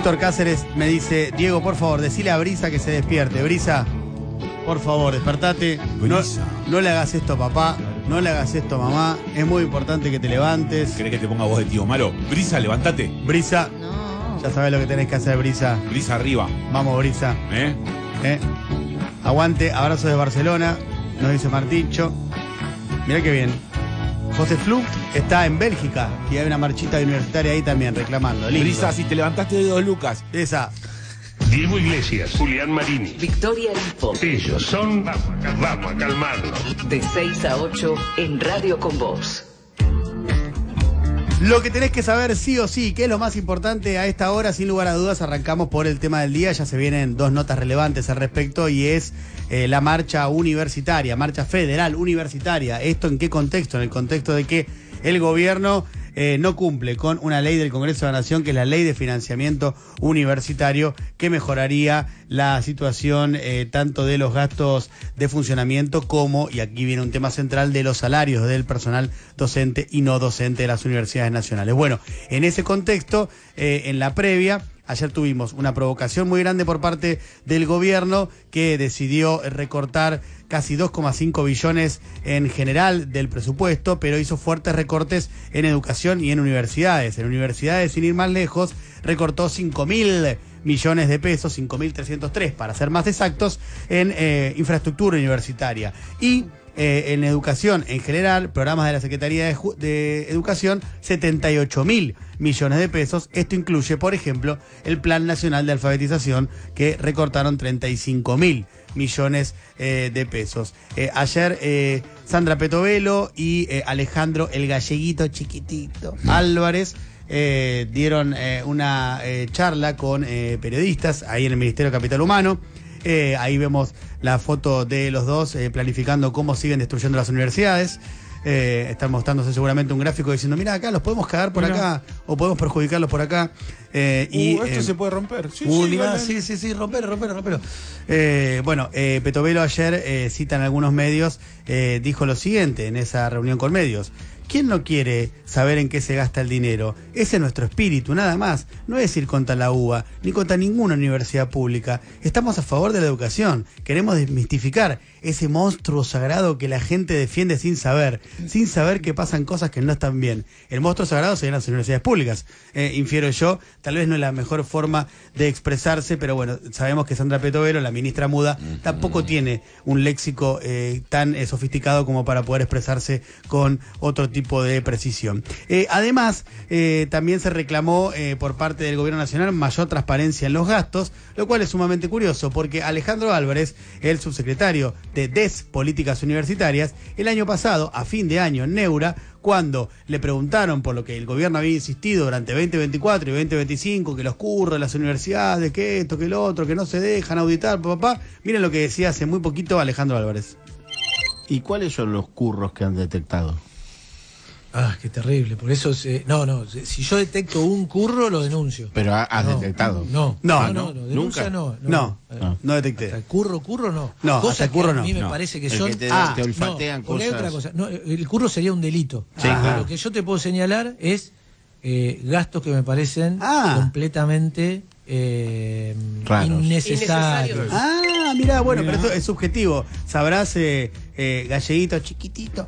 Víctor Cáceres me dice, Diego, por favor, decile a Brisa que se despierte. Brisa, por favor, despertate. No le hagas esto a papá, no le hagas esto a mamá. Es muy importante que te levantes. ¿Querés que te ponga voz de tío malo? Brisa, levántate. Brisa, No. ya sabes lo que tenés que hacer, Brisa. Brisa arriba. Vamos, Brisa. Aguante, abrazo de Barcelona, nos dice Martincho. Mirá qué bien. José Flu está en Bélgica y hay una marchita universitaria ahí también reclamando. Lindo. Brisa, si te levantaste de 2 lucas. Esa. Diego Iglesias, Julián Marini. Victoria Info. Ellos son Vamos a calmarnos. De 6 a 8 en Radio con Vos. Lo que tenés que saber sí o sí, que es lo más importante a esta hora, sin lugar a dudas, arrancamos por el tema del día, ya se vienen 2 notas relevantes al respecto y es la marcha universitaria, marcha federal universitaria. ¿Esto en qué contexto? En el contexto de que el gobierno no cumple con una ley del Congreso de la Nación, que es la ley de financiamiento universitario, que mejoraría la situación tanto de los gastos de funcionamiento como, y aquí viene un tema central, de los salarios del personal docente y no docente de las universidades nacionales. Bueno, en ese contexto, en la previa, ayer tuvimos una provocación muy grande por parte del gobierno que decidió recortar casi 2,5 billones en general del presupuesto, pero hizo fuertes recortes en educación y en universidades. En universidades, sin ir más lejos, recortó 5.000 millones de pesos, 5.303 para ser más exactos, en infraestructura universitaria. Y en educación en general, programas de la Secretaría de Educación, 78.000 millones de pesos. Esto incluye, por ejemplo, el Plan Nacional de Alfabetización, que recortaron 35.000 millones de pesos. Ayer Sandra Petovelo y Alejandro el Galleguito Chiquitito Álvarez dieron una charla con periodistas ahí en el Ministerio de Capital Humano. Ahí vemos la foto de los dos planificando cómo siguen destruyendo las universidades. Están mostrándose seguramente un gráfico diciendo, mira, acá los podemos cagar por acá o podemos perjudicarlos por acá. Esto se puede romper. Sí, rompero. Bueno, Petovelo ayer, cita en algunos medios, dijo lo siguiente en esa reunión con medios. ¿Quién no quiere saber en qué se gasta el dinero? Ese es nuestro espíritu, nada más. No es ir contra la UBA, ni contra ninguna universidad pública. Estamos a favor de la educación. Queremos desmistificar ese monstruo sagrado que la gente defiende sin saber que pasan cosas que no están bien. El monstruo sagrado serían las universidades públicas, infiero yo. Tal vez no es la mejor forma de expresarse, pero bueno, sabemos que Sandra Petovelo, la ministra muda, tampoco tiene un léxico tan sofisticado como para poder expresarse con otro tipo de precisión. Además, también se reclamó por parte del gobierno nacional mayor transparencia en los gastos, lo cual es sumamente curioso, porque Alejandro Álvarez, el subsecretario de Políticas Universitarias, el año pasado, a fin de año, en Neura, cuando le preguntaron por lo que el gobierno había insistido durante 2024 y 2025, que los curros de las universidades, que esto, que lo otro, que no se dejan auditar, miren lo que decía hace muy poquito Alejandro Álvarez. ¿Y cuáles son los curros que han detectado? Ah, qué terrible. Por eso, si yo detecto un curro, lo denuncio. Pero has detectado. No, denuncia ¿Nunca? No detecté. Hasta el curro no. No, cosas hasta el curro que a mí me no. parece que el son... que te olfatean porque hay cosas. otra cosa. No, el curro sería un delito. Sí, claro. Lo que yo te puedo señalar es gastos que me parecen completamente Raros. innecesarios. Mira, bueno, pero esto es subjetivo. Sabrás, Galleguito chiquitito,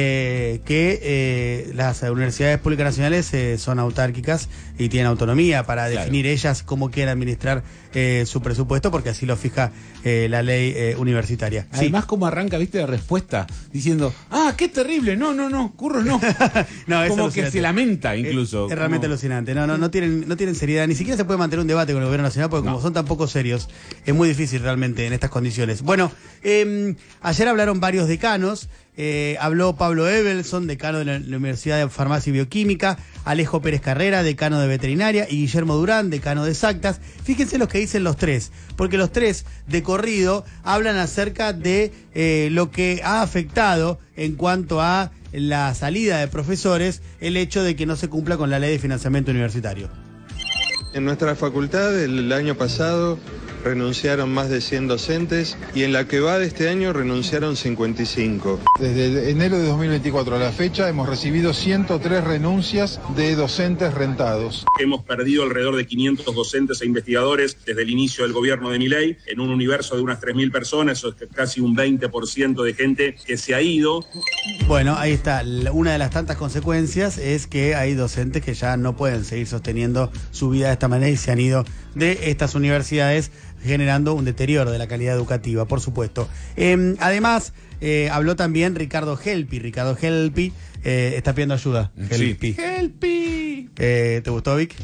que las universidades públicas nacionales son autárquicas y tienen autonomía para definir ellas cómo quieren administrar su presupuesto, porque así lo fija la ley universitaria. Además, cómo arranca, viste, la respuesta, diciendo, qué terrible, no, curros no. No, es como alucinante. que se lamenta incluso. Es realmente alucinante. No tienen seriedad, ni siquiera se puede mantener un debate con el gobierno nacional, porque como son tan poco serios, es muy difícil realmente en estas condiciones. Bueno, ayer hablaron varios decanos. Habló Pablo Evelson, decano de la Universidad de Farmacia y Bioquímica, Alejo Pérez Carrera, decano de Veterinaria, y Guillermo Durán, decano de Exactas. Fíjense los que dicen los tres, porque los tres de corrido hablan acerca de lo que ha afectado en cuanto a la salida de profesores, el hecho de que no se cumpla con la ley de financiamiento universitario. En nuestra facultad el año pasado renunciaron más de 100 docentes y en la que va de este año renunciaron 55. Desde enero de 2024 a la fecha hemos recibido 103 renuncias de docentes rentados. Hemos perdido alrededor de 500 docentes e investigadores desde el inicio del gobierno de Milei, en un universo de unas 3.000 personas, eso es casi un 20% de gente que se ha ido. Bueno, ahí está. Una de las tantas consecuencias es que hay docentes que ya no pueden seguir sosteniendo su vida de esta manera y se han ido de estas universidades, generando un deterioro de la calidad educativa, por supuesto. Además, habló también Ricardo Helpi. Ricardo Helpi está pidiendo ayuda. Sí. Helpi. ¿Te gustó, Vic?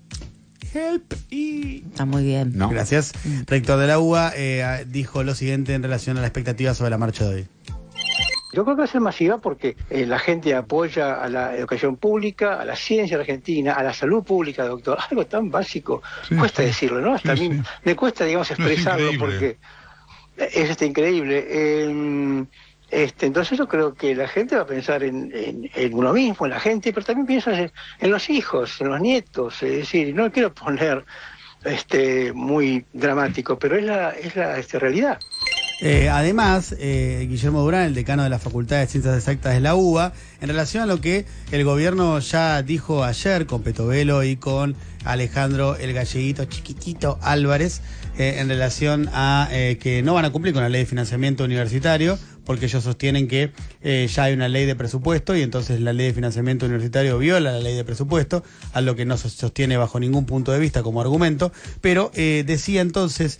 Está muy bien. No. Gracias. Rector de la UBA dijo lo siguiente en relación a la expectativa sobre la marcha de hoy. Yo creo que va a ser masiva porque la gente apoya a la educación pública, a la ciencia argentina, a la salud pública, doctor. Algo tan básico. Cuesta decirlo, ¿no? Hasta a mí me cuesta, digamos, expresarlo porque es increíble. Entonces yo creo que la gente va a pensar en uno mismo, en la gente, pero también piensa en los hijos, en los nietos. Es decir, no quiero poner muy dramático, pero es la realidad. Además, Guillermo Durán, el decano de la Facultad de Ciencias Exactas de la UBA, en relación a lo que el gobierno ya dijo ayer con Petovelo y con Alejandro el Galleguito Chiquitito Álvarez, en relación a que no van a cumplir con la ley de financiamiento universitario, porque ellos sostienen que ya hay una ley de presupuesto y entonces la ley de financiamiento universitario viola la ley de presupuesto, a lo que no se sostiene bajo ningún punto de vista como argumento, pero decía entonces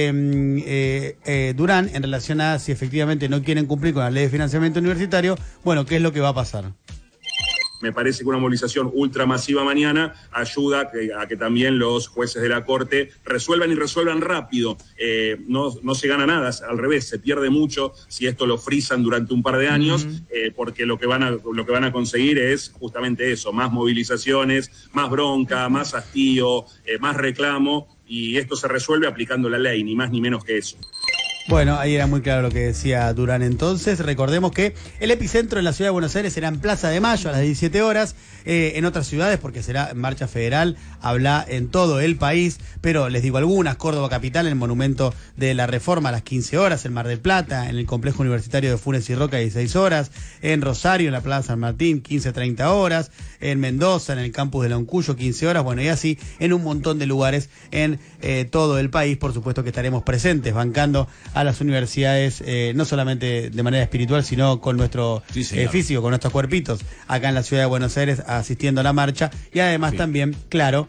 Durán en relación a si efectivamente no quieren cumplir con la ley de financiamiento universitario, bueno, ¿qué es lo que va a pasar? Me parece que una movilización ultramasiva mañana ayuda a que también los jueces de la Corte resuelvan y resuelvan rápido. No se gana nada, al revés, se pierde mucho si esto lo frisan durante un par de años, porque lo que van a conseguir es justamente eso, más movilizaciones, más bronca, más hastío, más reclamo, y esto se resuelve aplicando la ley, ni más ni menos que eso. Bueno, ahí era muy claro lo que decía Durán entonces. Recordemos que el epicentro en la ciudad de Buenos Aires será en Plaza de Mayo a las 17 horas. En otras ciudades, porque será en marcha federal, habla en todo el país, pero les digo algunas: Córdoba Capital, en el Monumento de la Reforma a las 15 horas, en Mar del Plata, en el Complejo Universitario de Funes y Roca a 16 horas, en Rosario, en la Plaza San Martín, 15-30 horas, en Mendoza, en el Campus de Loncuyo, 15 horas, bueno, y así en un montón de lugares en todo el país. Por supuesto que estaremos presentes, bancando a las universidades, no solamente de manera espiritual, sino con nuestro físico, con nuestros cuerpitos, acá en la ciudad de Buenos Aires, asistiendo a la marcha. Y además también, claro,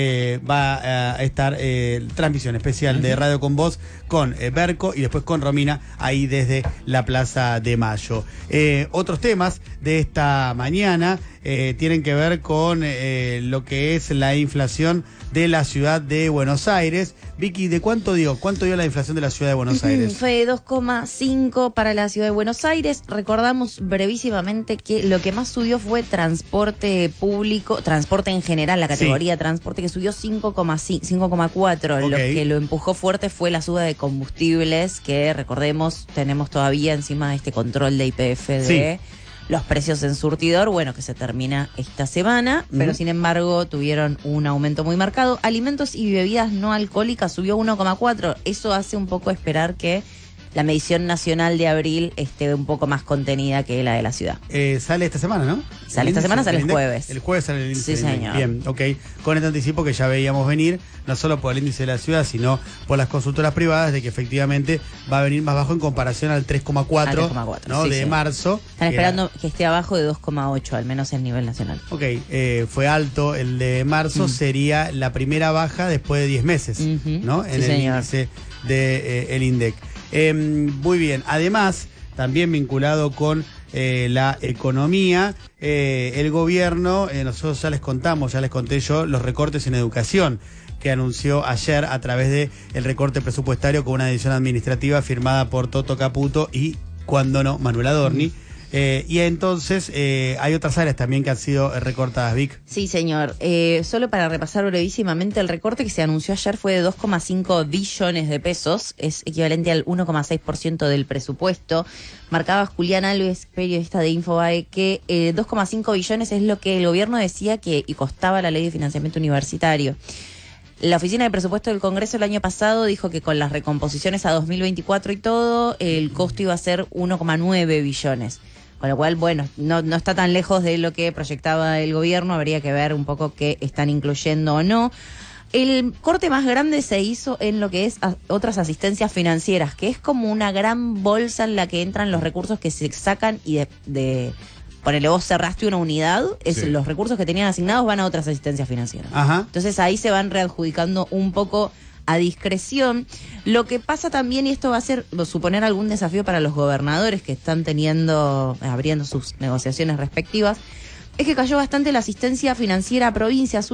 va a estar transmisión especial de Radio con Voz, con Berco y después con Romina, ahí desde la Plaza de Mayo. Otros temas de esta mañana tienen que ver con lo que es la inflación de la ciudad de Buenos Aires. Vicky, ¿de cuánto dio? ¿Cuánto dio la inflación de la ciudad de Buenos Aires? Fue 2,5 para la ciudad de Buenos Aires. Recordamos brevísimamente que lo que más subió fue transporte público, transporte en general, la categoría transporte, que subió 5,4. Okay. Lo que lo empujó fuerte fue la suba de combustibles, que recordemos tenemos todavía encima de este control de YPF de los precios en surtidor, bueno, que se termina esta semana, pero sin embargo tuvieron un aumento muy marcado. Alimentos y bebidas no alcohólicas subió 1,4. Eso hace un poco esperar que la medición nacional de abril esté un poco más contenida que la de la ciudad. Sale esta semana, ¿no? Sale esta semana, sale el jueves. El jueves sale el índice. Sí, señor. Bien, ok. Con este anticipo que ya veíamos venir, no solo por el índice de la ciudad, sino por las consultoras privadas, de que efectivamente va a venir más bajo en comparación al 3,4, ¿no? Sí, de marzo. Están esperando que esté abajo de 2,8, al menos en nivel nacional. Ok, fue alto el de marzo, sería la primera baja después de 10 meses, ¿no? En el índice de el INDEC. Muy bien, además, también vinculado con la economía, el gobierno, nosotros ya les conté yo los recortes en educación que anunció ayer a través de el recorte presupuestario con una decisión administrativa firmada por Toto Caputo y, cuando no, Manuel Adorni. Y entonces hay otras áreas también que han sido recortadas, Vic. Sí, señor. Solo para repasar brevísimamente, el recorte que se anunció ayer fue de 2,5 billones de pesos, es equivalente al 1,6% del presupuesto. Marcaba Julián Alves, periodista de Infobae, que 2,5 billones es lo que el gobierno decía que costaba la ley de financiamiento universitario. La Oficina de Presupuesto del Congreso el año pasado dijo que con las recomposiciones a 2024 y todo, el costo iba a ser 1,9 billones. Con lo cual, bueno, no está tan lejos de lo que proyectaba el gobierno, habría que ver un poco qué están incluyendo o no. El corte más grande se hizo en lo que es otras asistencias financieras, que es como una gran bolsa en la que entran los recursos que se sacan y ponele, vos cerraste una unidad, los recursos que tenían asignados van a otras asistencias financieras. Ajá. Entonces ahí se van readjudicando un poco a discreción. Lo que pasa también, y esto va a suponer algún desafío para los gobernadores que están abriendo sus negociaciones respectivas, es que cayó bastante la asistencia financiera a provincias,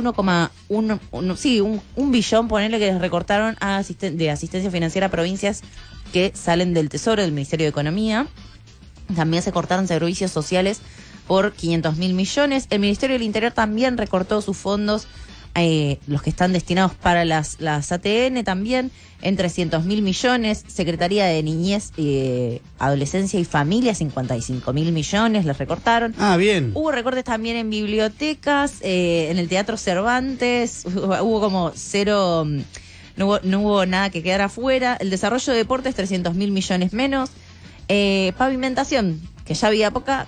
1,1, un billón, ponerle que les recortaron de asistencia financiera a provincias que salen del Tesoro, del Ministerio de Economía. También se cortaron servicios sociales por 500.000 millones. El Ministerio del Interior también recortó sus fondos, los que están destinados para las ATN también, en 300.000 millones. Secretaría de Niñez, Adolescencia y Familia, 55.000 millones, les recortaron. Ah, bien. Hubo recortes también en bibliotecas, en el Teatro Cervantes, hubo como cero, no hubo nada que quedara afuera. El desarrollo de deportes, 300.000 millones menos. Pavimentación, que ya había poca,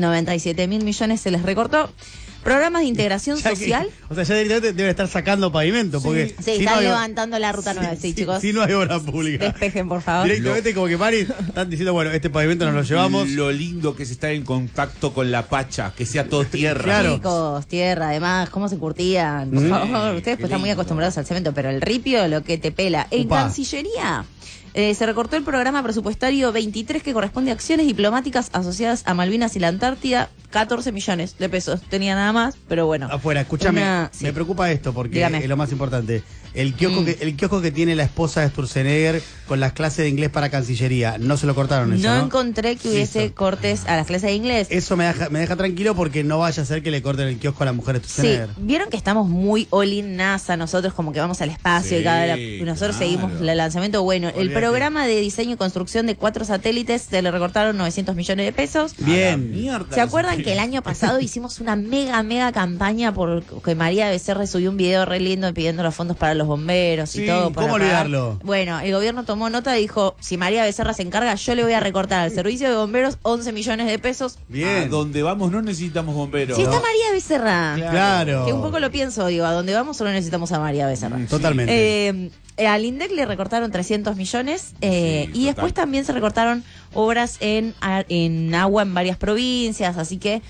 97.000 millones se les recortó. Programas de integración social. Ya directamente deben estar sacando pavimento. Porque sí, están levantando la ruta 9, chicos. Si no hay obra pública. Despejen, por favor. Directamente como que están diciendo, bueno, este pavimento nos lo llevamos. Lo lindo que es estar en contacto con la pacha, que sea todo tierra. Claro. Chicos, tierra, además, cómo se curtían. Por favor, ustedes pues están muy acostumbrados al cemento, pero el ripio lo que te pela. En Cancillería se recortó el programa presupuestario 23 que corresponde a acciones diplomáticas asociadas a Malvinas y la Antártida, 14 millones de pesos. Tenía nada más, pero bueno. Afuera, escúchame, me preocupa esto porque es lo más importante. El kiosco que tiene la esposa de Sturzenegger con las clases de inglés para Cancillería, no se lo cortaron eso, ¿no? No encontré que hubiese cortes a las clases de inglés. Eso me deja tranquilo porque no vaya a ser que le corten el kiosco a la mujer de Sturzenegger. Sí, vieron que estamos muy all-in NASA, nosotros como que vamos al espacio y nosotros seguimos el lanzamiento. Bueno, el programa de diseño y construcción de 4 satélites se le recortaron 900 millones de pesos. Bien. ¿Se acuerdan que el año pasado hicimos una mega campaña porque María Becerra subió un video re lindo pidiendo los fondos para los bomberos y todo? ¿Cómo olvidarlo? Bueno, el gobierno tomó nota y dijo, si María Becerra se encarga, yo le voy a recortar al servicio de bomberos 11 millones de pesos. Bien. A donde vamos no necesitamos bomberos. Si está María Becerra. Claro. Que un poco lo pienso, digo, a donde vamos solo necesitamos a María Becerra. Totalmente. Al INDEC le recortaron 300 millones y después también se recortaron obras en agua en varias provincias, así que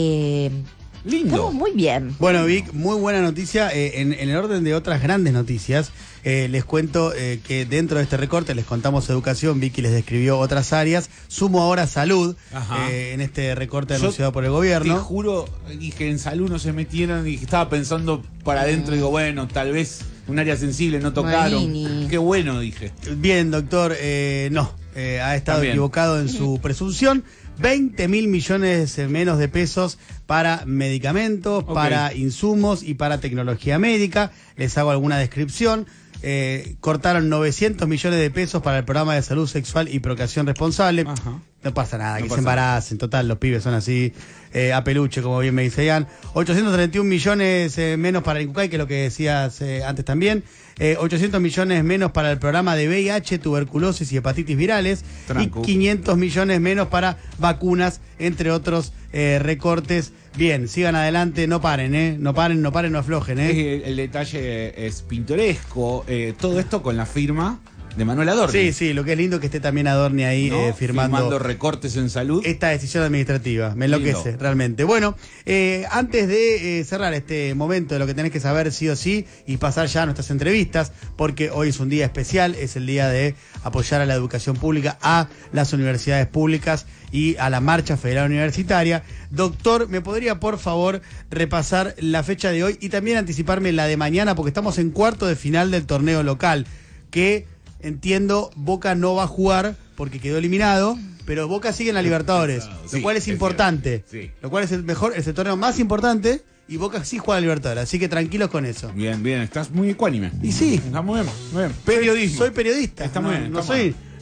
lindo. Estamos muy bien. Bueno, Vic, muy buena noticia. En el orden de otras grandes noticias, les cuento que dentro de este recorte les contamos educación, Vicky les describió otras áreas, sumo ahora salud en este recorte anunciado por el gobierno. Te juro, dije en salud no se metieron y estaba pensando para adentro, digo, bueno, tal vez un área sensible no tocaron. Marini. Qué bueno, dije. Bien, doctor, no, ha estado equivocado en su presunción. 20.000 millones menos de pesos para medicamentos, para insumos y para tecnología médica. Les hago alguna descripción. Cortaron 900 millones de pesos para el programa de salud sexual y procreación responsable. No pasa nada, que se embaracen. Total, los pibes son así, a peluche, como bien me dice Ian. 831 millones menos para el INCUCAI, que es lo que decías antes también. 800 millones menos para el programa de VIH, tuberculosis y hepatitis virales. Tranco. Y 500 millones menos para vacunas, entre otros recortes. Bien, sigan adelante, no paren, no paren, no aflojen. El detalle es pintoresco, todo esto con la firma de Manuel Adorni. Sí, lo que es lindo que esté también Adorni ahí, ¿no? firmando recortes en salud. Esta decisión administrativa, me enloquece Lindo. realmente. Bueno, antes de cerrar este momento de lo que tenés que saber sí o sí y pasar ya a nuestras entrevistas, porque hoy es un día especial, es el día de apoyar a la educación pública, a las universidades públicas y a la Marcha Federal Universitaria. Doctor, ¿me podría por favor repasar la fecha de hoy y también anticiparme la de mañana? Porque estamos en cuarto de final del torneo local, que entiendo Boca no va a jugar porque quedó eliminado, pero Boca sigue en la Libertadores, lo cual es importante, lo cual es el torneo más importante, y Boca sí juega a la Libertadores, así que tranquilos con eso. Bien, estás muy ecuánime. Y sí. Está muy bien, muy bien. Periodismo. Soy periodista. Está muy bien.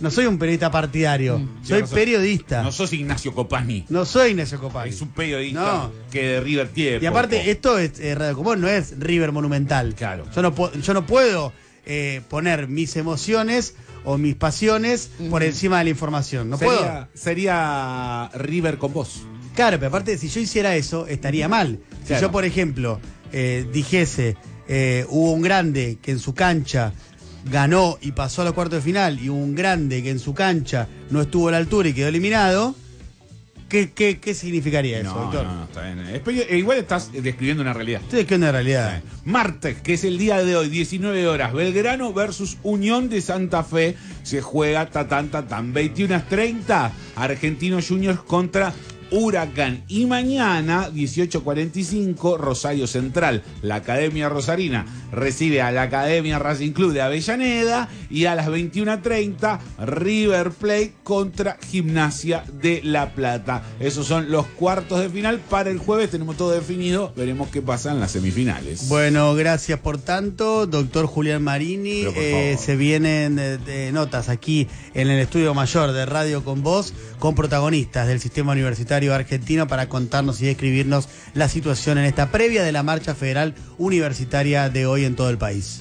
No soy un periodista partidario, soy periodista. No sos Ignacio Copani. No soy Ignacio Copani. Es un periodista que de River tiene. Y aparte, esto es Radio Con Vos, no es River Monumental. Claro. Yo no puedo poner mis emociones o mis pasiones por encima de la información. No puedo. Sería River con vos. Claro, pero aparte, si yo hiciera eso, estaría mal. Si yo, por ejemplo, dijese, hubo un grande que en su cancha ganó y pasó a los cuartos de final, y un grande que en su cancha no estuvo a la altura y quedó eliminado, ¿qué significaría eso, doctor? No, está bien. Igual estás describiendo una realidad. Estoy describiendo una realidad. Martes, que es el día de hoy, 19 horas, Belgrano versus Unión de Santa Fe. Se juega 21:30, Argentinos Juniors contra Huracán. Y mañana, 18:45, Rosario Central, la Academia Rosarina, recibe a la Academia Racing Club de Avellaneda. Y a las 21:30, River Plate contra Gimnasia de La Plata. Esos son los cuartos de final. Para el jueves tenemos todo definido. Veremos qué pasa en las semifinales. Bueno, gracias por tanto, doctor Julián Marini. Se vienen notas aquí en el estudio mayor de Radio Con Vos, con protagonistas del sistema universitario argentino, para contarnos y describirnos la situación en esta previa de la marcha federal universitaria de hoy en todo el país.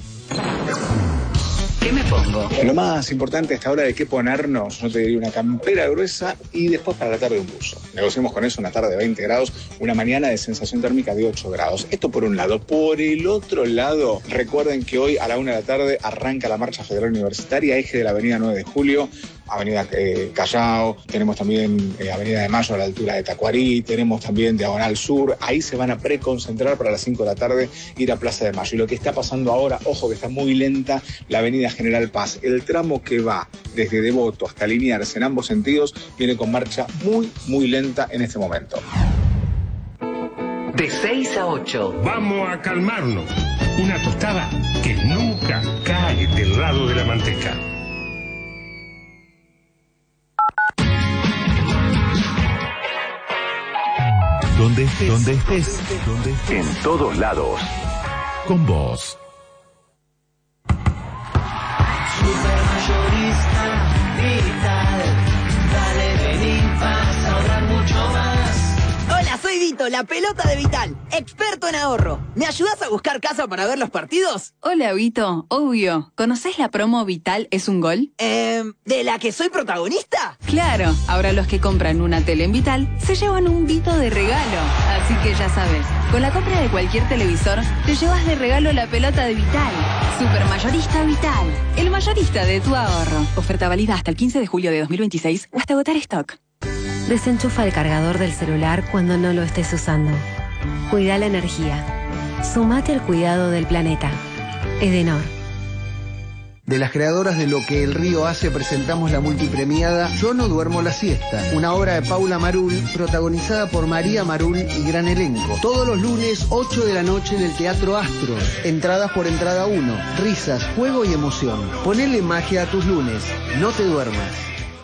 ¿Qué me pongo? Lo más importante a esta hora de qué ponernos, no te diría una campera gruesa y después para la tarde un buzo. Negociemos con eso una tarde de 20 grados, una mañana de sensación térmica de 8 grados. Esto por un lado. Por el otro lado, recuerden que hoy a la 1 de la tarde arranca la marcha federal universitaria, eje de la avenida 9 de Julio, avenida Callao, tenemos también avenida de Mayo a la altura de Tacuarí, tenemos también Diagonal Sur. Ahí se van a preconcentrar para las 5 de la tarde, ir a Plaza de Mayo. Y lo que está pasando ahora, ojo que está muy lenta la avenida General Paz. El tramo que va desde Devoto hasta Liniers en ambos sentidos viene con marcha muy lenta en este momento. De 6 a 8. Vamos a calmarnos. Una tostada que nunca cae del lado de la manteca. Donde estés. En todos lados. Con vos. Supermayorista Vital. Dale, vení, vas a ahorrar mucho más. Hola, soy Vito, la pelota de Vital, experto en ahorro. ¿Me ayudás a buscar casa para ver los partidos? Hola, Vito, obvio. ¿Conocés la promo Vital es un gol? ¿De la que soy protagonista? Claro, ahora los que compran una tele en Vital se llevan un Vito de regalo. Así que ya sabes, con la compra de cualquier televisor, te llevas de regalo la pelota de Vital. Supermayorista Vital, el mayorista de tu ahorro. Oferta válida hasta el 15 de julio de 2026 o hasta agotar stock. Desenchufa el cargador del celular cuando no lo estés usando. Cuida la energía. Sumate al cuidado del planeta. Edenor. De las creadoras de Lo que el río hace, presentamos la multipremiada Yo no duermo la siesta, una obra de Paula Marul, protagonizada por María Marul y gran elenco. Todos los lunes, 8 de la noche en el Teatro Astros. Entradas por entrada 1. Risas, juego y emoción. Ponele magia a tus lunes. No te duermas.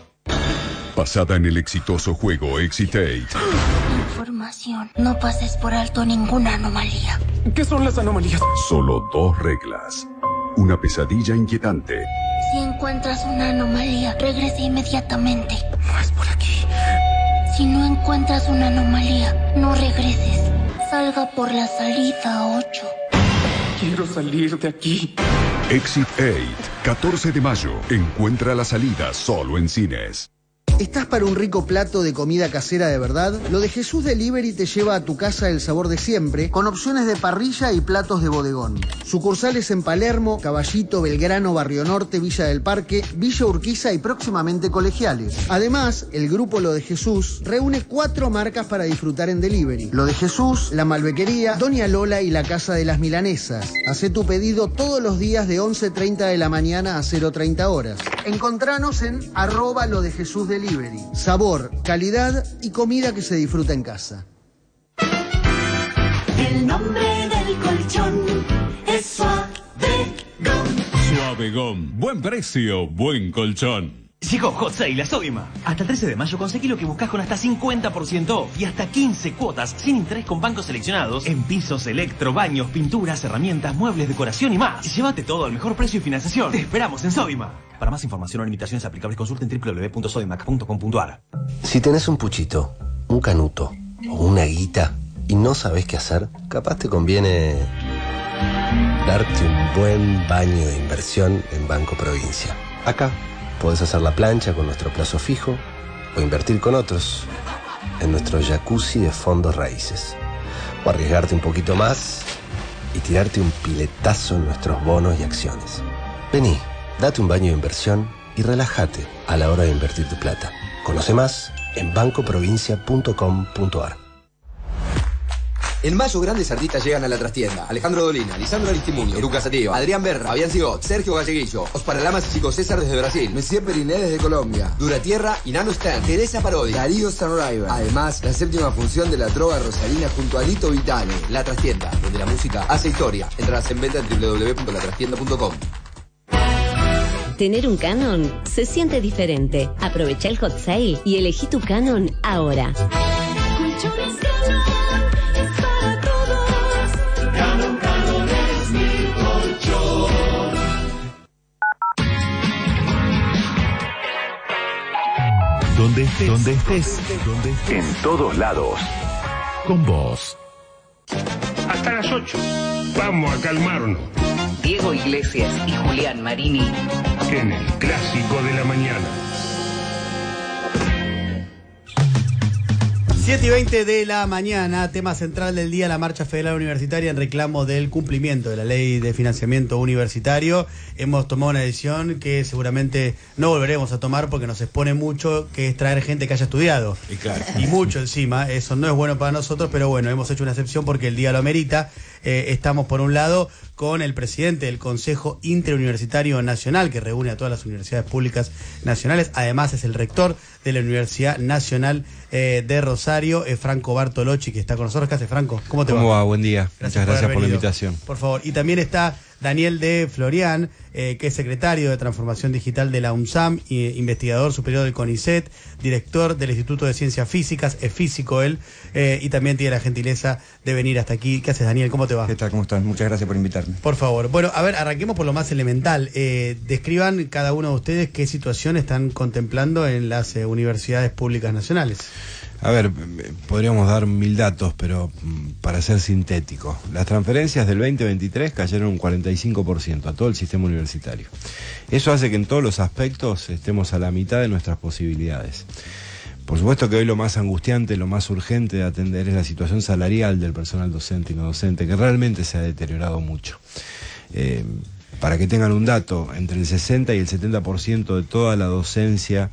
Basada en el exitoso juego Exit8. Información. No pases por alto ninguna anomalía. ¿Qué son las anomalías? Solo 2 reglas. Una pesadilla inquietante. Si encuentras una anomalía, regrese inmediatamente. No es por aquí. Si no encuentras una anomalía, no regreses. Salga por la salida 8. Quiero salir de aquí. Exit8, 14 de mayo. Encuentra la salida solo en cines. ¿Estás para un rico plato de comida casera de verdad? Lo de Jesús Delivery te lleva a tu casa el sabor de siempre, con opciones de parrilla y platos de bodegón. Sucursales en Palermo, Caballito, Belgrano, Barrio Norte, Villa del Parque, Villa Urquiza y próximamente Colegiales. Además, el grupo Lo de Jesús reúne 4 marcas para disfrutar en delivery. Lo de Jesús, La Malbequería, Doña Lola y La Casa de las Milanesas. Hacé tu pedido todos los días de 11:30 de la mañana a 0:30 horas. Encontranos en @LoDeJesúsDelivery. Sabor, calidad y comida que se disfruta en casa. El nombre del colchón es Suavegón. Suavegón. Buen precio, buen colchón. Llegó Hot Sale a Sodimac. Hasta el 13 de mayo conseguí lo que buscas con hasta 50% off y hasta 15 cuotas sin interés con bancos seleccionados en pisos, electro, baños, pinturas, herramientas, muebles, decoración y más. Llévate todo al mejor precio y financiación. Te esperamos en Sodimac. Para más información o limitaciones aplicables consulten www.sodimac.com.ar. Si tenés un puchito, un canuto o una guita y no sabés qué hacer, capaz te conviene darte un buen baño de inversión en Banco Provincia. Acá podés hacer la plancha con nuestro plazo fijo o invertir con otros en nuestro jacuzzi de fondos raíces. O arriesgarte un poquito más y tirarte un piletazo en nuestros bonos y acciones. Vení, date un baño de inversión y relájate a la hora de invertir tu plata. Conoce más en bancoprovincia.com.ar. En mayo, grandes artistas llegan a la trastienda. Alejandro Dolina, Lisandro Aristimuño, Lucas Sativa, Adrián Berra, Fabián Sigot, Sergio Galleguillo, Oscar Lamas y Chico César desde Brasil, Messier Periné desde Colombia, Duratierra y Nano Stan, Teresa Parodi, Darío Sunriver. Además, la séptima función de la Trova Rosarina junto a Lito Vitale. La Trastienda, donde la música hace historia. Entradas en venta en www.latrastienda.com. Tener un Canon se siente diferente. Aprovecha el Hot Sale y elegí tu Canon ahora. Canon es mi colchón. Donde estés, en todos lados. Con vos. Hasta las 8. Vamos a calmarnos. Diego Iglesias y Julián Marini. En el Clásico de la Mañana. 7:20 de la mañana, tema central del día, la Marcha Federal Universitaria en reclamo del cumplimiento de la Ley de Financiamiento Universitario. Hemos tomado una decisión que seguramente no volveremos a tomar porque nos expone mucho, que es traer gente que haya estudiado. Y claro. Y mucho encima, eso no es bueno para nosotros, pero bueno, hemos hecho una excepción porque el día lo amerita. Estamos por un lado con el presidente del Consejo Interuniversitario Nacional, que reúne a todas las universidades públicas nacionales. Además es el rector de la Universidad Nacional de Rosario, Franco Bartolocci, que está con nosotros. ¿Qué hace, Franco? ¿Cómo te va? ¿Cómo va? Buen día. Gracias Muchas gracias por la venido. invitación. Por favor. Y también está Daniel de Florian, que es secretario de Transformación Digital de la UNSAM, investigador superior del CONICET, director del Instituto de Ciencias Físicas, es físico él, y también tiene la gentileza de venir hasta aquí. ¿Qué haces, Daniel? ¿Cómo te va? ¿Qué tal? ¿Cómo están? Muchas gracias por invitarme. Por favor. Bueno, a ver, arranquemos por lo más elemental. Describan cada uno de ustedes qué situación están contemplando en las universidades públicas nacionales. A ver, podríamos dar 1000 datos, pero para ser sintético, las transferencias del 2023 cayeron un 45% a todo el sistema universitario. Eso hace que en todos los aspectos estemos a la mitad de nuestras posibilidades. Por supuesto que hoy lo más angustiante, lo más urgente de atender es la situación salarial del personal docente y no docente, que realmente se ha deteriorado mucho. Para que tengan un dato, entre el 60 y el 70% de toda la docencia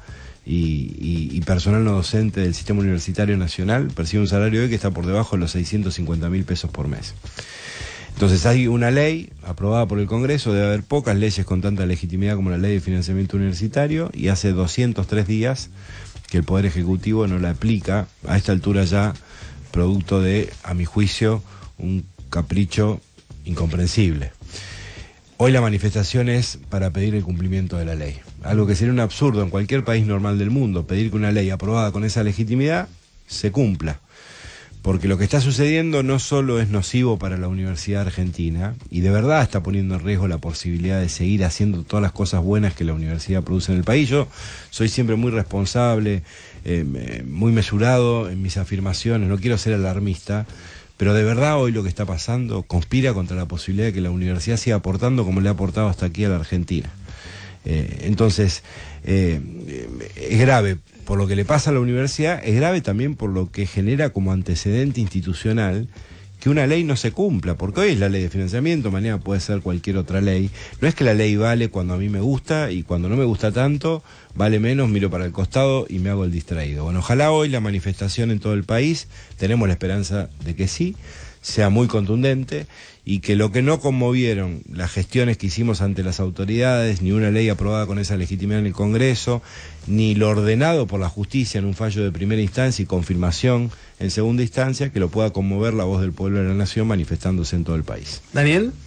y personal no docente del sistema universitario nacional percibe un salario hoy que está por debajo de los 650.000 pesos por mes. Entonces hay una ley aprobada por el Congreso, debe haber pocas leyes con tanta legitimidad como la Ley de Financiamiento Universitario, y hace 203 días que el Poder Ejecutivo no la aplica, a esta altura ya producto de, a mi juicio, un capricho incomprensible. Hoy la manifestación es para pedir el cumplimiento de la ley. Algo que sería un absurdo en cualquier país normal del mundo, pedir que una ley aprobada con esa legitimidad se cumpla. Porque lo que está sucediendo no solo es nocivo para la Universidad Argentina, y de verdad está poniendo en riesgo la posibilidad de seguir haciendo todas las cosas buenas que la universidad produce en el país. Yo soy siempre muy responsable, muy mesurado en mis afirmaciones, no quiero ser alarmista, pero de verdad hoy lo que está pasando conspira contra la posibilidad de que la universidad siga aportando como le ha aportado hasta aquí a la Argentina. Entonces, es grave por lo que le pasa a la universidad, es grave también por lo que genera como antecedente institucional que una ley no se cumpla, porque hoy es la ley de financiamiento, mañana puede ser cualquier otra ley. No es que la ley vale cuando a mí me gusta y cuando no me gusta tanto, vale menos, miro para el costado y me hago el distraído. Bueno, ojalá hoy la manifestación en todo el país, tenemos la esperanza de que sí, sea muy contundente, y que lo que no conmovieron las gestiones que hicimos ante las autoridades, ni una ley aprobada con esa legitimidad en el Congreso, ni lo ordenado por la justicia en un fallo de primera instancia y confirmación en segunda instancia, que lo pueda conmover la voz del pueblo de la nación manifestándose en todo el país. Daniel.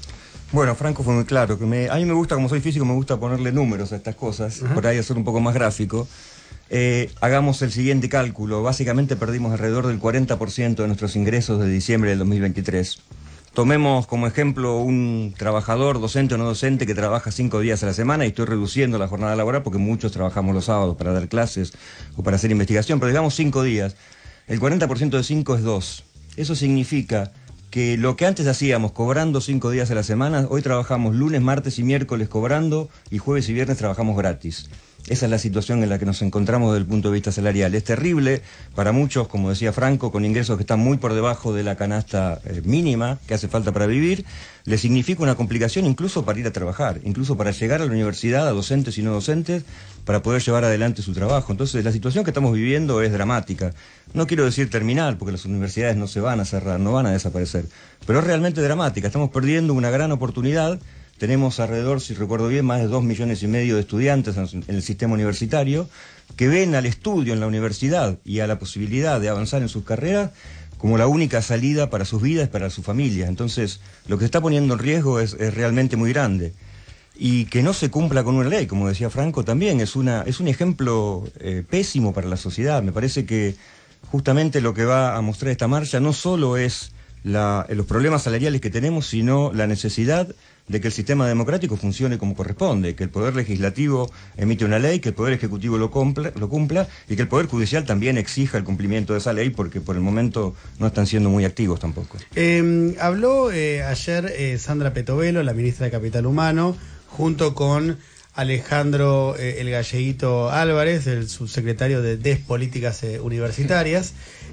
Bueno, Franco fue muy claro. A mí me gusta, como soy físico, me gusta ponerle números a estas cosas, por ahí hacer un poco más gráfico. Hagamos el siguiente cálculo. Básicamente perdimos alrededor del 40% de nuestros ingresos de diciembre del 2023. Tomemos como ejemplo un trabajador, docente o no docente, que trabaja 5 días a la semana, y estoy reduciendo la jornada laboral porque muchos trabajamos los sábados para dar clases o para hacer investigación, pero digamos 5 días. El 40% de 5 es 2. Eso significa que lo que antes hacíamos cobrando 5 días a la semana, hoy trabajamos lunes, martes y miércoles cobrando, y jueves y viernes trabajamos gratis. Esa es la situación en la que nos encontramos desde el punto de vista salarial. Es terrible para muchos, como decía Franco, con ingresos que están muy por debajo de la canasta mínima que hace falta para vivir. Le significa una complicación incluso para ir a trabajar, incluso para llegar a la universidad, a docentes y no docentes, para poder llevar adelante su trabajo. Entonces, la situación que estamos viviendo es dramática. No quiero decir terminal, porque las universidades no se van a cerrar, no van a desaparecer, pero es realmente dramática. Estamos perdiendo una gran oportunidad. Tenemos alrededor, si recuerdo bien, más de 2,5 millones de estudiantes en el sistema universitario que ven al estudio en la universidad y a la posibilidad de avanzar en sus carreras como la única salida para sus vidas y para sus familias. Entonces, lo que se está poniendo en riesgo es realmente muy grande. Y que no se cumpla con una ley, como decía Franco, también es un ejemplo pésimo para la sociedad. Me parece que justamente lo que va a mostrar esta marcha no solo es los problemas salariales que tenemos, sino la necesidad de que el sistema democrático funcione como corresponde, que el Poder Legislativo emite una ley, que el Poder Ejecutivo lo cumpla y que el Poder Judicial también exija el cumplimiento de esa ley, porque por el momento no están siendo muy activos tampoco. Habló ayer Sandra Petovelo, la ministra de Capital Humano, junto con Alejandro el Galleguito Álvarez, el subsecretario de Despolíticas Universitarias,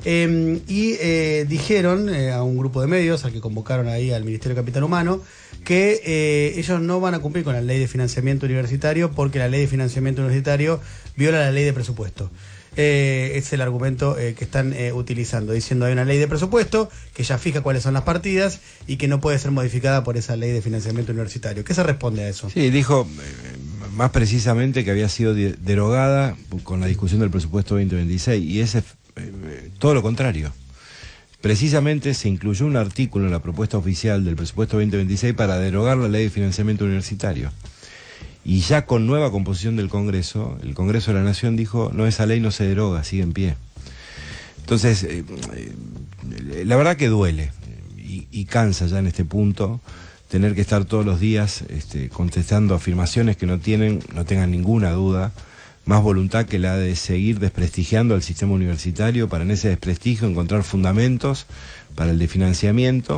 y dijeron a un grupo de medios al que convocaron ahí al Ministerio de Capital Humano que ellos no van a cumplir con la ley de financiamiento universitario porque la ley de financiamiento universitario viola la ley de presupuesto. Es el argumento que están utilizando, diciendo hay una ley de presupuesto que ya fija cuáles son las partidas y que no puede ser modificada por esa ley de financiamiento universitario. ¿Qué se responde a eso? Sí, dijo más precisamente que había sido derogada con la discusión del presupuesto 2026 y ese todo lo contrario. Precisamente se incluyó un artículo en la propuesta oficial del presupuesto 2026 para derogar la ley de financiamiento universitario. Y ya con nueva composición del Congreso, el Congreso de la Nación dijo, no, esa ley no se deroga, sigue en pie. Entonces, la verdad que duele y cansa ya en este punto tener que estar todos los días contestando afirmaciones que no tengan ninguna duda, más voluntad que la de seguir desprestigiando al sistema universitario para en ese desprestigio encontrar fundamentos para el desfinanciamiento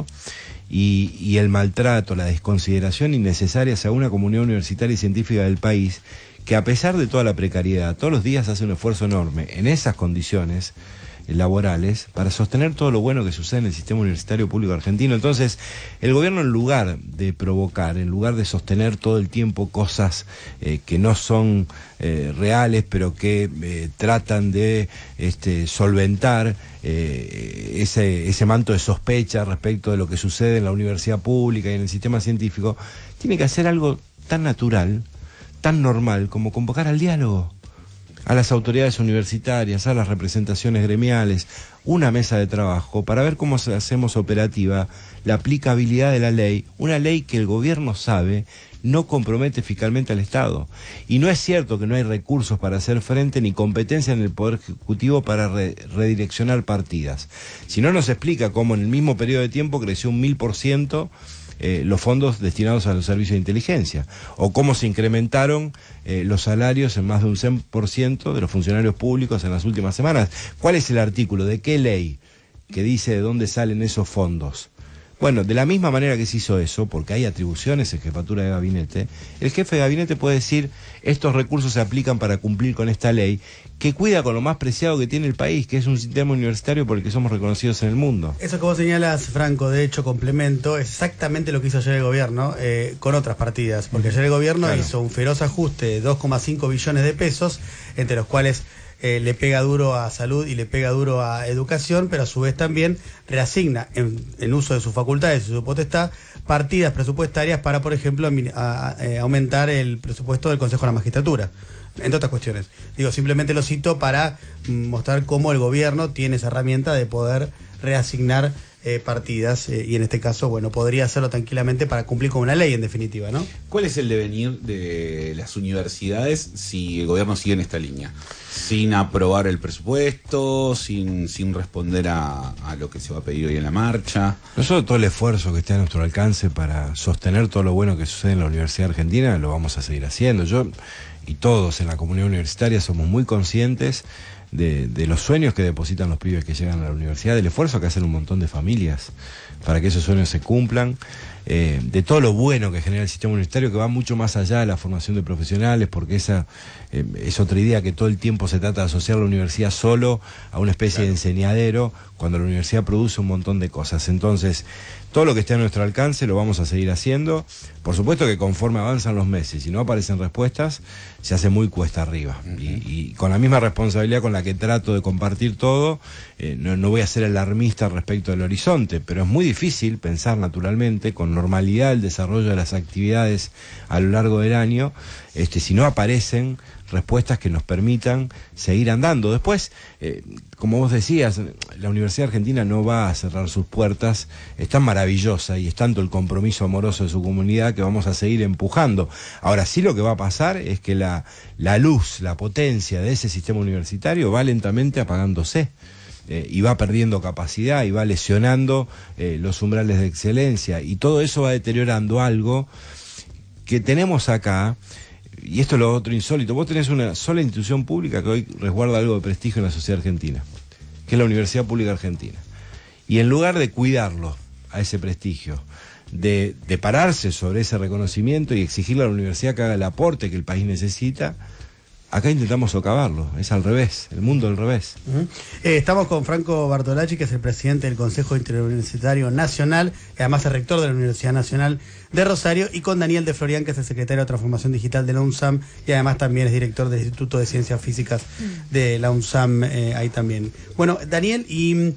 y el maltrato, la desconsideración innecesaria hacia una comunidad universitaria y científica del país que a pesar de toda la precariedad, todos los días hace un esfuerzo enorme en esas condiciones laborales para sostener todo lo bueno que sucede en el sistema universitario público argentino. Entonces, el gobierno, en lugar de provocar, en lugar de sostener todo el tiempo cosas que no son reales, pero que tratan de solventar ese manto de sospecha respecto de lo que sucede en la universidad pública y en el sistema científico, tiene que hacer algo tan natural, tan normal, como convocar al diálogo a las autoridades universitarias, a las representaciones gremiales, una mesa de trabajo para ver cómo hacemos operativa la aplicabilidad de la ley, una ley que el gobierno sabe no compromete fiscalmente al Estado. Y no es cierto que no hay recursos para hacer frente ni competencia en el Poder Ejecutivo para redireccionar partidas. Si no, nos explica cómo en el mismo periodo de tiempo creció un 1000% los fondos destinados a los servicios de inteligencia, o cómo se incrementaron los salarios en más de un 100% de los funcionarios públicos en las últimas semanas. ¿Cuál es el artículo? ¿De qué ley que dice de dónde salen esos fondos? Bueno, de la misma manera que se hizo eso, porque hay atribuciones en jefatura de gabinete, el jefe de gabinete puede decir, estos recursos se aplican para cumplir con esta ley, que cuida con lo más preciado que tiene el país, que es un sistema universitario por el que somos reconocidos en el mundo. Eso que vos señalas, Franco, de hecho, complemento exactamente lo que hizo ayer el gobierno con otras partidas, porque ayer el gobierno hizo un feroz ajuste de 2,5 billones de pesos, entre los cuales le pega duro a salud y le pega duro a educación, pero a su vez también reasigna en uso de sus facultades y su potestad partidas presupuestarias para, por ejemplo, aumentar el presupuesto del Consejo de la Magistratura, entre otras cuestiones. Digo, simplemente lo cito para mostrar cómo el gobierno tiene esa herramienta de poder reasignar partidas, y en este caso, bueno, podría hacerlo tranquilamente para cumplir con una ley, en definitiva, ¿no? ¿Cuál es el devenir de las universidades si el gobierno sigue en esta línea? Sin aprobar el presupuesto, sin responder a lo que se va a pedir hoy en la marcha. Nosotros todo el esfuerzo que esté a nuestro alcance para sostener todo lo bueno que sucede en la Universidad Argentina lo vamos a seguir haciendo. Yo y todos en la comunidad universitaria somos muy conscientes de los sueños que depositan los pibes que llegan a la universidad, del esfuerzo que hacen un montón de familias para que esos sueños se cumplan, de todo lo bueno que genera el sistema universitario, que va mucho más allá de la formación de profesionales, porque esa es otra idea, que todo el tiempo se trata de asociar la universidad solo a una especie de enseñadero, cuando la universidad produce un montón de cosas. Entonces, todo lo que esté a nuestro alcance lo vamos a seguir haciendo. Por supuesto que conforme avanzan los meses y no aparecen respuestas, se hace muy cuesta arriba. Y con la misma responsabilidad con la que trato de compartir todo, no voy a ser alarmista respecto del horizonte, pero es muy difícil pensar naturalmente con normalidad el desarrollo de las actividades a lo largo del año, si no aparecen respuestas que nos permitan seguir andando. Después, como vos decías, la Universidad Argentina no va a cerrar sus puertas, es tan maravillosa y es tanto el compromiso amoroso de su comunidad que vamos a seguir empujando. Ahora sí, lo que va a pasar es que la luz, la potencia de ese sistema universitario va lentamente apagándose. Y va perdiendo capacidad y va lesionando los umbrales de excelencia, y todo eso va deteriorando algo que tenemos acá. Y esto es lo otro insólito: vos tenés una sola institución pública que hoy resguarda algo de prestigio en la sociedad argentina, que es la Universidad Pública Argentina, y en lugar de cuidarlo a ese prestigio, de pararse sobre ese reconocimiento y exigirle a la universidad que haga el aporte que el país necesita, acá intentamos socavarlo. Es al revés, el mundo al revés. Estamos con Franco Bartolacci, que es el presidente del Consejo Interuniversitario Nacional, y además es rector de la Universidad Nacional de Rosario, y con Daniel de Florian, que es el secretario de Transformación Digital de la UNSAM, y además también es director del Instituto de Ciencias Físicas de la UNSAM, ahí también. Bueno, Daniel, ¿y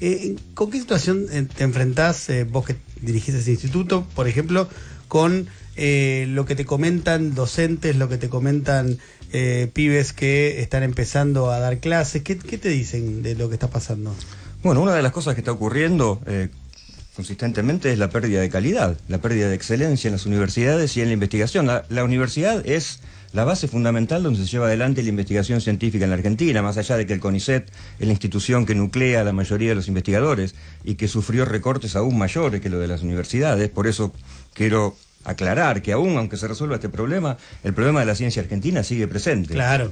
con qué situación te enfrentás, vos que dirigís ese instituto, por ejemplo, con lo que te comentan docentes, lo que te comentan pibes que están empezando a dar clases? ¿Qué te dicen de lo que está pasando? Bueno, una de las cosas que está ocurriendo consistentemente es la pérdida de calidad, la pérdida de excelencia en las universidades y en la investigación. La universidad es la base fundamental donde se lleva adelante la investigación científica en la Argentina, más allá de que el CONICET es la institución que nuclea a la mayoría de los investigadores y que sufrió recortes aún mayores que lo de las universidades. Por eso quiero aclarar que aunque se resuelva este problema, el problema de la ciencia argentina sigue presente. Claro.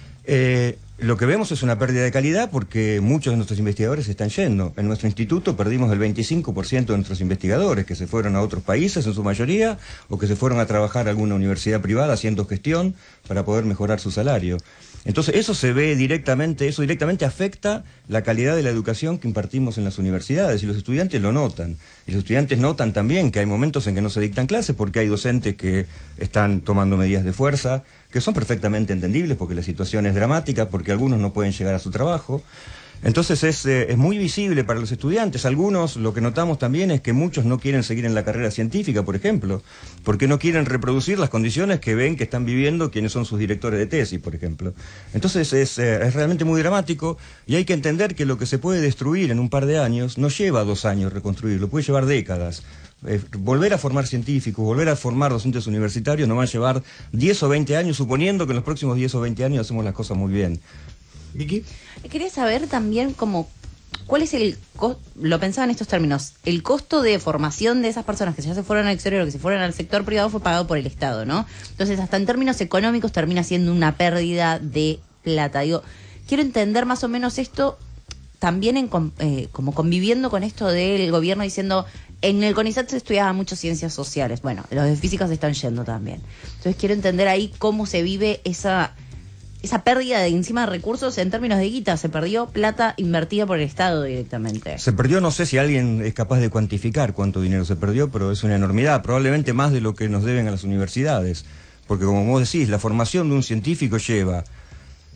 Lo que vemos es una pérdida de calidad porque muchos de nuestros investigadores se están yendo. En nuestro instituto perdimos el 25% de nuestros investigadores, que se fueron a otros países en su mayoría, o que se fueron a trabajar a alguna universidad privada haciendo gestión para poder mejorar su salario. Entonces eso se ve directamente, eso directamente afecta la calidad de la educación que impartimos en las universidades, y los estudiantes lo notan. Y los estudiantes notan también que hay momentos en que no se dictan clases porque hay docentes que están tomando medidas de fuerza, que son perfectamente entendibles porque la situación es dramática, porque algunos no pueden llegar a su trabajo. Entonces es muy visible para los estudiantes. Algunos, lo que notamos también es que muchos no quieren seguir en la carrera científica, por ejemplo, porque no quieren reproducir las condiciones que ven que están viviendo quienes son sus directores de tesis, por ejemplo. Entonces es realmente muy dramático, y hay que entender que lo que se puede destruir en un par de años no lleva 2 años reconstruirlo, puede llevar décadas. Volver a formar científicos, volver a formar docentes universitarios nos va a llevar 10 o 20 años, suponiendo que en los próximos 10 o 20 años hacemos las cosas muy bien. Vicky. Quería saber también cuál es lo pensaba en estos términos, el costo de formación de esas personas que ya se fueron al exterior o que se fueron al sector privado fue pagado por el Estado, ¿no? Entonces, hasta en términos económicos termina siendo una pérdida de plata. Digo, quiero entender más o menos esto también como conviviendo con esto del gobierno diciendo, en el CONICET se estudiaba mucho ciencias sociales, bueno, los de físicas se están yendo también. Entonces quiero entender ahí cómo se vive esa pérdida de encima de recursos en términos de guita. Se perdió plata invertida por el Estado directamente. Se perdió, no sé si alguien es capaz de cuantificar cuánto dinero se perdió, pero es una enormidad, probablemente más de lo que nos deben a las universidades. Porque como vos decís, la formación de un científico lleva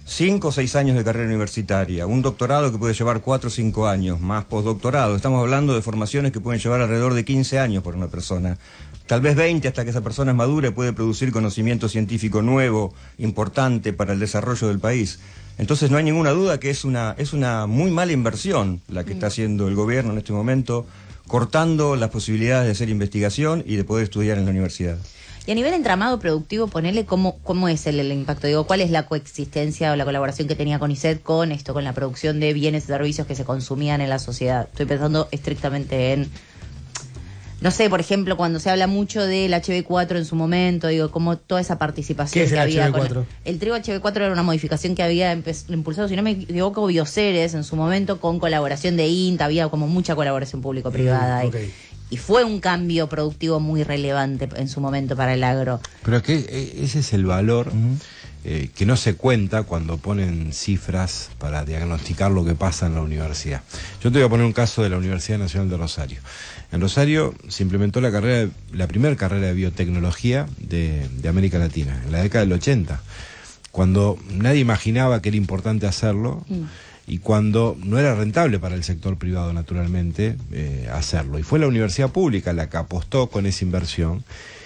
5 o 6 años de carrera universitaria, un doctorado que puede llevar 4 o 5 años, más postdoctorado. Estamos hablando de formaciones que pueden llevar alrededor de 15 años por una persona. Tal vez 20 hasta que esa persona es madura y puede producir conocimiento científico nuevo, importante para el desarrollo del país. Entonces no hay ninguna duda que es una muy mala inversión la que está haciendo el gobierno en este momento, cortando las posibilidades de hacer investigación y de poder estudiar en la universidad. Y a nivel entramado productivo, ponele cómo es el impacto. Digo, ¿cuál es la coexistencia o la colaboración que tenía CONICET con esto, con la producción de bienes y servicios que se consumían en la sociedad? Estoy pensando estrictamente en, no sé, por ejemplo, cuando se habla mucho del HB4 en su momento, digo, como toda esa participación ¿Qué es que el había. HB4? El trigo HB4 era una modificación que había impulsado, si no me equivoco, Bioceres en su momento, con colaboración de INTA, había como mucha colaboración público-privada ahí. Okay. Y fue un cambio productivo muy relevante en su momento para el agro. Pero que ese es el valor que no se cuenta cuando ponen cifras para diagnosticar lo que pasa en la universidad. Yo te voy a poner un caso de la Universidad Nacional de Rosario. En Rosario se implementó la primera carrera de biotecnología de América Latina, en la década del 80, cuando nadie imaginaba que era importante hacerlo. Y cuando no era rentable para el sector privado, naturalmente, hacerlo. Y fue la universidad pública la que apostó con esa inversión.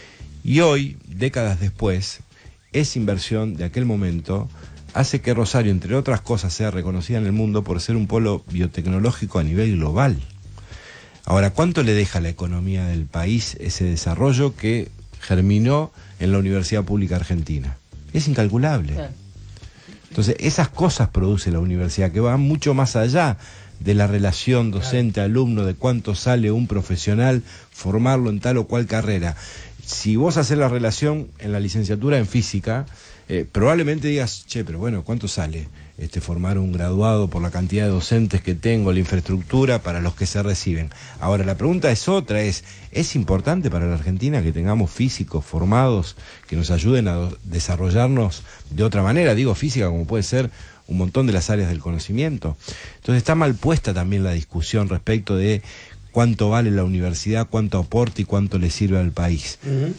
Y hoy, décadas después, esa inversión de aquel momento hace que Rosario, entre otras cosas, sea reconocida en el mundo por ser un polo biotecnológico a nivel global. Ahora, ¿cuánto le deja a la economía del país ese desarrollo que germinó en la Universidad Pública Argentina? Es incalculable. Sí. Entonces, esas cosas produce la universidad, que van mucho más allá de la relación docente-alumno, de cuánto sale un profesional, formarlo en tal o cual carrera. Si vos haces la relación en la licenciatura en física, probablemente digas, che, pero bueno, ¿cuánto sale formar un graduado por la cantidad de docentes que tengo, la infraestructura para los que se reciben? Ahora, la pregunta es otra, ¿es importante para la Argentina que tengamos físicos formados que nos ayuden a desarrollarnos de otra manera? Digo física como puede ser un montón de las áreas del conocimiento. Entonces está mal puesta también la discusión respecto de cuánto vale la universidad, cuánto aporta y cuánto le sirve al país.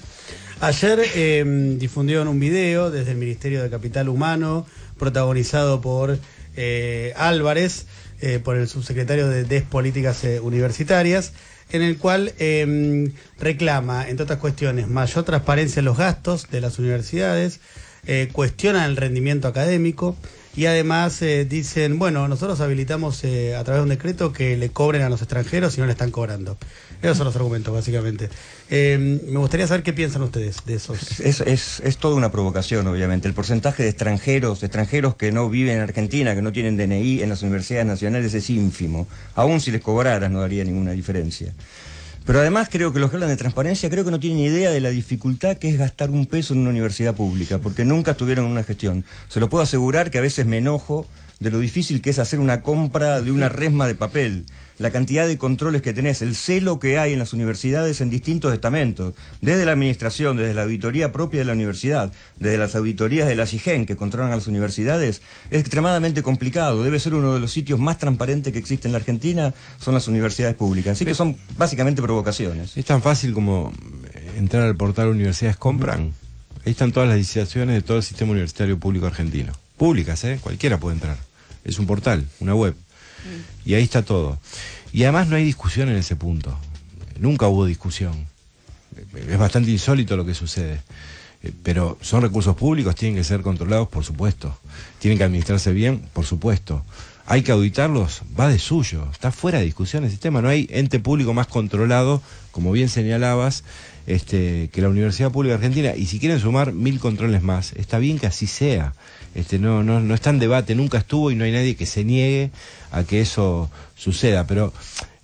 Ayer difundieron un video desde el Ministerio de Capital Humano, protagonizado por Álvarez, por el subsecretario de Políticas Universitarias, en el cual reclama, entre otras cuestiones, mayor transparencia en los gastos de las universidades, cuestiona el rendimiento académico y además dicen, bueno, nosotros habilitamos a través de un decreto que le cobren a los extranjeros si no le están cobrando. Esos son los argumentos, básicamente. Me gustaría saber qué piensan ustedes de esos. Es toda una provocación, obviamente. El porcentaje de extranjeros que no viven en Argentina, que no tienen DNI en las universidades nacionales es ínfimo. Aún si les cobraras no haría ninguna diferencia. Pero además creo que los que hablan de transparencia creo que no tienen idea de la dificultad que es gastar un peso en una universidad pública, porque nunca estuvieron en una gestión. Se lo puedo asegurar que a veces me enojo de lo difícil que es hacer una compra de una resma de papel, la cantidad de controles que tenés, el celo que hay en las universidades en distintos estamentos, desde la administración, desde la auditoría propia de la universidad, desde las auditorías de la SIGEN que controlan a las universidades, es extremadamente complicado. Debe ser uno de los sitios más transparentes que existe en la Argentina, son las universidades públicas. Así que son básicamente provocaciones. Es tan fácil como entrar al portal Universidades Compran. Ahí están todas las licitaciones de todo el sistema universitario público argentino. Públicas, cualquiera puede entrar. Es un portal, una web. Y ahí está todo. Y además no hay discusión en ese punto. Nunca hubo discusión. Es bastante insólito lo que sucede. Pero son recursos públicos, tienen que ser controlados, por supuesto. Tienen que administrarse bien, por supuesto. Hay que auditarlos, va de suyo. Está fuera de discusión el sistema. No hay ente público más controlado, como bien señalabas, que la Universidad Pública Argentina. Y si quieren sumar 1000 controles más, está bien que así sea. No está en debate, nunca estuvo y no hay nadie que se niegue a que eso suceda. Pero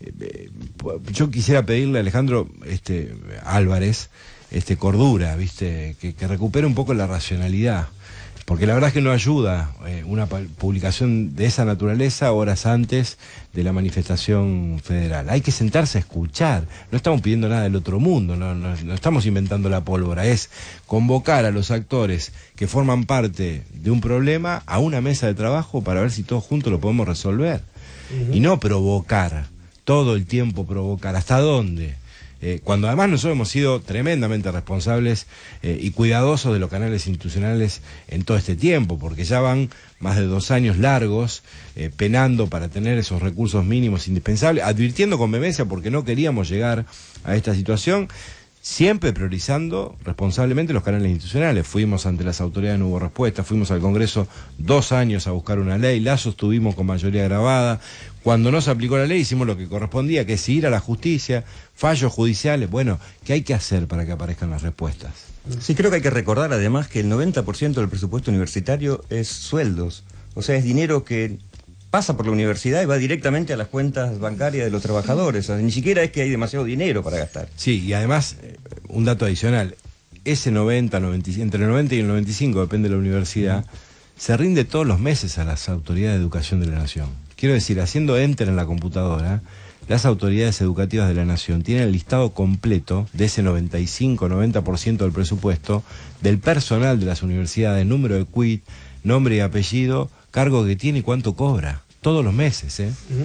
yo quisiera pedirle a Alejandro Álvarez cordura, ¿viste? Que recupere un poco la racionalidad. Porque la verdad es que no ayuda una publicación de esa naturaleza horas antes de la manifestación federal. Hay que sentarse a escuchar. No estamos pidiendo nada del otro mundo, no estamos inventando la pólvora. Es convocar a los actores que forman parte de un problema a una mesa de trabajo para ver si todos juntos lo podemos resolver. Y no provocar, todo el tiempo provocar. ¿Hasta dónde? cuando además nosotros hemos sido tremendamente responsables y cuidadosos de los canales institucionales en todo este tiempo, porque ya van más de 2 años largos penando para tener esos recursos mínimos indispensables, advirtiendo con vehemencia porque no queríamos llegar a esta situación, siempre priorizando responsablemente los canales institucionales. Fuimos ante las autoridades, no hubo respuesta, fuimos al Congreso 2 años a buscar una ley, la sostuvimos con mayoría agravada. Cuando no se aplicó la ley hicimos lo que correspondía, que es ir a la justicia, fallos judiciales. Bueno, ¿qué hay que hacer para que aparezcan las respuestas? Sí, creo que hay que recordar además que el 90% del presupuesto universitario es sueldos, o sea, es dinero que pasa por la universidad y va directamente a las cuentas bancarias de los trabajadores. O sea, ni siquiera es que hay demasiado dinero para gastar. Sí, y además, un dato adicional, ese 90, entre el 90 y el 95, depende de la universidad, se rinde todos los meses a las autoridades de educación de la Nación. Quiero decir, haciendo enter en la computadora, las autoridades educativas de la Nación tienen el listado completo de ese 95-90% del presupuesto, del personal de las universidades, número de quit, nombre y apellido, cargo que tiene y cuánto cobra, todos los meses.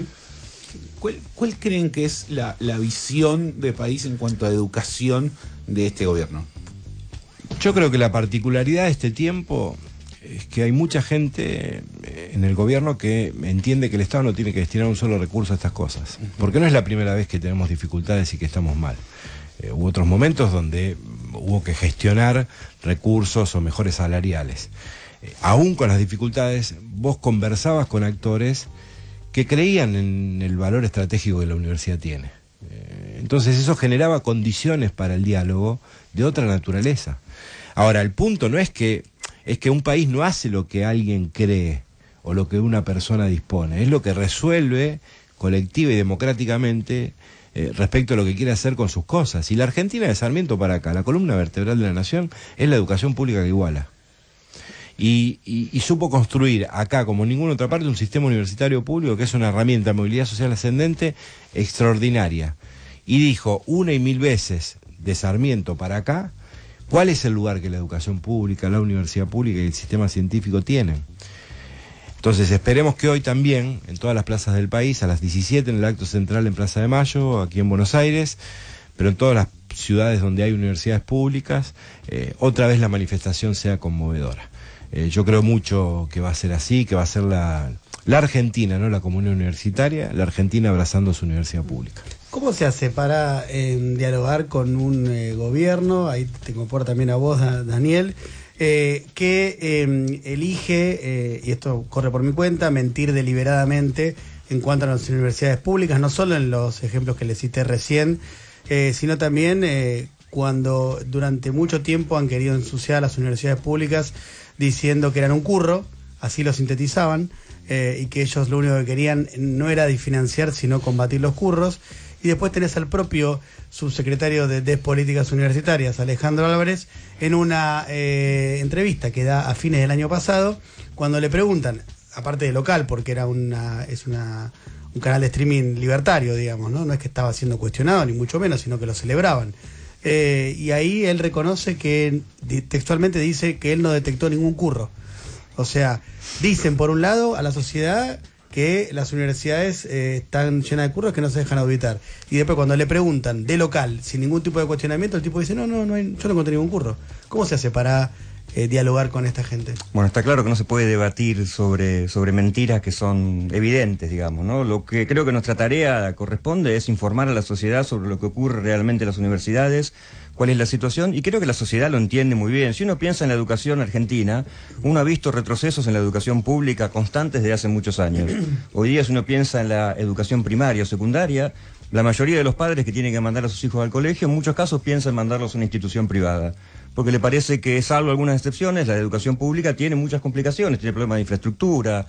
¿Cuál creen que es la visión de país en cuanto a educación de este gobierno? Yo creo que la particularidad de este tiempo es que hay mucha gente en el gobierno que entiende que el Estado no tiene que destinar un solo recurso a estas cosas, porque no es la primera vez que tenemos dificultades y que estamos mal. Hubo otros momentos donde hubo que gestionar recursos o mejores salariales. Aún con las dificultades, vos conversabas con actores que creían en el valor estratégico que la universidad tiene. Entonces eso generaba condiciones para el diálogo de otra naturaleza. Ahora, el punto no es que un país no hace lo que alguien cree o lo que una persona dispone, es lo que resuelve colectiva y democráticamente respecto a lo que quiere hacer con sus cosas. Y la Argentina de Sarmiento para acá, la columna vertebral de la nación, es la educación pública que iguala. Y supo construir acá, como en ninguna otra parte, un sistema universitario público que es una herramienta de movilidad social ascendente extraordinaria. Y dijo 1 y 1000 veces de Sarmiento para acá, ¿cuál es el lugar que la educación pública, la universidad pública y el sistema científico tienen? Entonces esperemos que hoy también, en todas las plazas del país, a las 17 en el acto central en Plaza de Mayo, aquí en Buenos Aires, pero en todas las ciudades donde hay universidades públicas, otra vez la manifestación sea conmovedora. Yo creo mucho que va a ser así, que va a ser la Argentina, ¿no? La comunidad universitaria, la Argentina abrazando su universidad pública. ¿Cómo se hace para dialogar con un gobierno, ahí te comporta también a vos, Daniel, que elige, y esto corre por mi cuenta, mentir deliberadamente en cuanto a las universidades públicas, no solo en los ejemplos que les cité recién, sino también cuando durante mucho tiempo han querido ensuciar a las universidades públicas diciendo que eran un curro, así lo sintetizaban, y que ellos lo único que querían no era financiar, sino combatir los curros. Y después tenés al propio subsecretario de Políticas Universitarias, Alejandro Álvarez, en una entrevista que da a fines del año pasado, cuando le preguntan, aparte de local, porque era un canal de streaming libertario, digamos, no es que estaba siendo cuestionado, ni mucho menos, sino que lo celebraban. Y ahí él reconoce que, textualmente dice que él no detectó ningún curro. O sea, dicen por un lado a la sociedad que las universidades están llenas de curros que no se dejan auditar. Y después cuando le preguntan de local, sin ningún tipo de cuestionamiento, el tipo dice, no hay, yo no encontré ningún curro. ¿Cómo se hace para dialogar con esta gente? Bueno, está claro que no se puede debatir sobre mentiras que son evidentes, digamos, ¿no? Lo que creo que nuestra tarea corresponde es informar a la sociedad sobre lo que ocurre realmente en las universidades, cuál es la situación, y creo que la sociedad lo entiende muy bien. Si uno piensa en la educación argentina, uno ha visto retrocesos en la educación pública constantes desde hace muchos años. Hoy día, si uno piensa en la educación primaria o secundaria, la mayoría de los padres que tienen que mandar a sus hijos al colegio, en muchos casos piensan en mandarlos a una institución privada, porque le parece que, salvo algunas excepciones, la educación pública tiene muchas complicaciones, tiene problemas de infraestructura,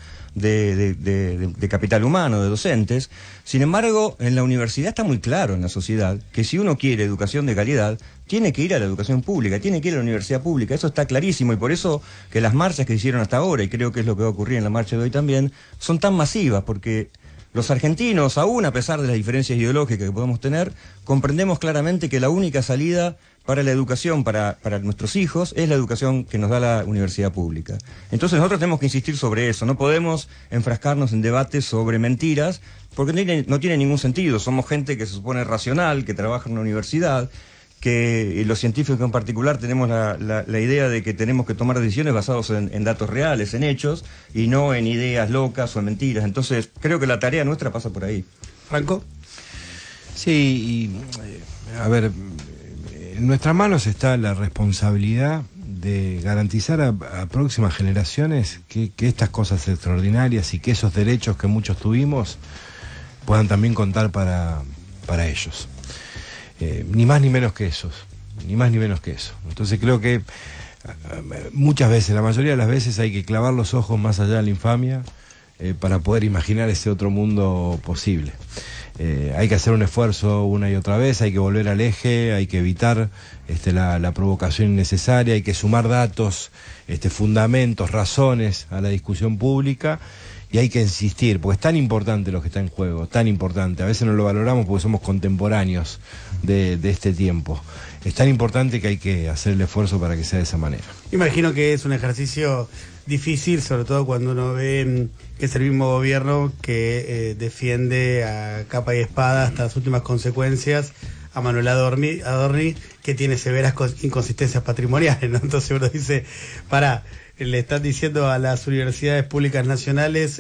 de capital humano, de docentes. Sin embargo, en la universidad está muy claro en la sociedad que si uno quiere educación de calidad, tiene que ir a la educación pública, tiene que ir a la universidad pública. Eso está clarísimo, y por eso que las marchas que se hicieron hasta ahora, y creo que es lo que va a ocurrir en la marcha de hoy también, son tan masivas, porque los argentinos, aún a pesar de las diferencias ideológicas que podemos tener, comprendemos claramente que la única salida para la educación, para nuestros hijos, es la educación que nos da la universidad pública. Entonces nosotros tenemos que insistir sobre eso, no podemos enfrascarnos en debates sobre mentiras, porque no tiene ningún sentido. Somos gente que se supone racional, que trabaja en una universidad, que los científicos en particular tenemos la idea de que tenemos que tomar decisiones basadas en datos reales, en hechos, y no en ideas locas o en mentiras. Entonces creo que la tarea nuestra pasa por ahí. ¿Franco? Sí, a ver, en nuestras manos está la responsabilidad de garantizar a próximas generaciones que estas cosas extraordinarias y que esos derechos que muchos tuvimos puedan también contar para ellos. Ni más ni menos que eso. Entonces creo que muchas veces, la mayoría de las veces, hay que clavar los ojos más allá de la infamia para poder imaginar ese otro mundo posible. Hay que hacer un esfuerzo una y otra vez, hay que volver al eje, hay que evitar la provocación innecesaria, hay que sumar datos, fundamentos, razones a la discusión pública, y hay que insistir, porque es tan importante lo que está en juego, tan importante. A veces no lo valoramos porque somos contemporáneos de este tiempo. Es tan importante que hay que hacer el esfuerzo para que sea de esa manera. Imagino que es un ejercicio difícil, sobre todo cuando uno ve que es el mismo gobierno que defiende a capa y espada hasta las últimas consecuencias a Manuel Adorni, que tiene severas inconsistencias patrimoniales, ¿no? Entonces uno dice, le están diciendo a las universidades públicas nacionales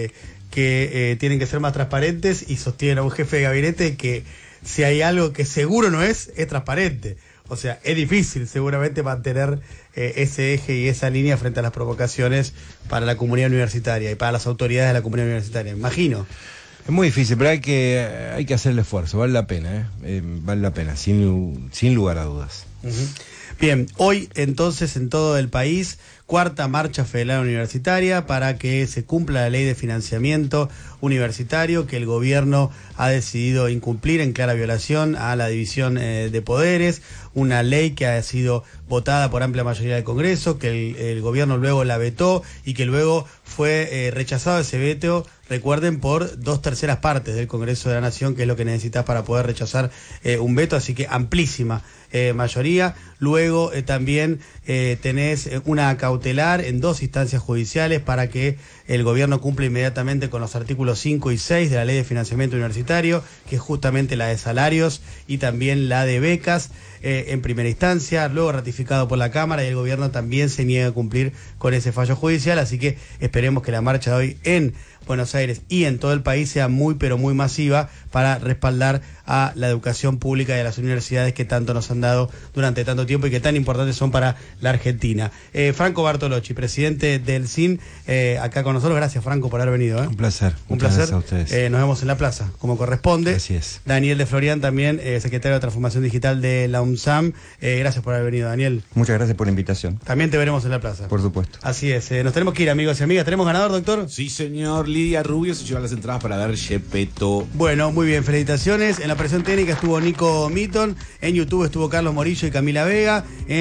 que tienen que ser más transparentes, y sostienen a un jefe de gabinete que si hay algo que seguro no es transparente. O sea, es difícil seguramente mantener ese eje y esa línea frente a las provocaciones para la comunidad universitaria y para las autoridades de la comunidad universitaria, imagino. Es muy difícil, pero hay que hacer el esfuerzo, vale la pena, vale la pena, sin lugar a dudas. Uh-huh. Bien, hoy entonces en todo el país, 4ª Marcha Federal Universitaria para que se cumpla la ley de financiamiento universitario que el gobierno ha decidido incumplir en clara violación a la división de poderes, una ley que ha sido votada por amplia mayoría del Congreso, que el gobierno luego la vetó y que luego fue rechazado ese veto, recuerden, por 2/3 partes del Congreso de la Nación, que es lo que necesitas para poder rechazar un veto, así que amplísima mayoría. Luego también tenés una cautelar en 2 instancias judiciales para que el gobierno cumpla inmediatamente con los artículos 5 y 6 de la Ley de Financiamiento Universitario, que es justamente la de salarios y también la de becas, en primera instancia, luego ratificado por la Cámara, y el gobierno también se niega a cumplir con ese fallo judicial, así que esperemos que la marcha de hoy en Buenos Aires y en todo el país sea muy pero muy masiva para respaldar a la educación pública y a las universidades que tanto nos han dado durante tanto tiempo y que tan importantes son para la Argentina. Franco Bartolocci, presidente del CIN, acá con nosotros. Gracias, Franco, por haber venido. Un placer. Un placer. Gracias a ustedes. Nos vemos en la plaza, como corresponde. Así es. Daniel de Florian también, secretario de Transformación Digital de la UNSAM. Gracias por haber venido, Daniel. Muchas gracias por la invitación. También te veremos en la plaza. Por supuesto. Así es. Nos tenemos que ir, amigos y amigas. ¿Tenemos ganador, doctor? Sí, señor. Lidia Rubio se lleva las entradas para ver Gepetto. Bueno, muy bien, felicitaciones. En la operación técnica estuvo Nico Mitton, en YouTube estuvo Carlos Morillo y Camila Vega,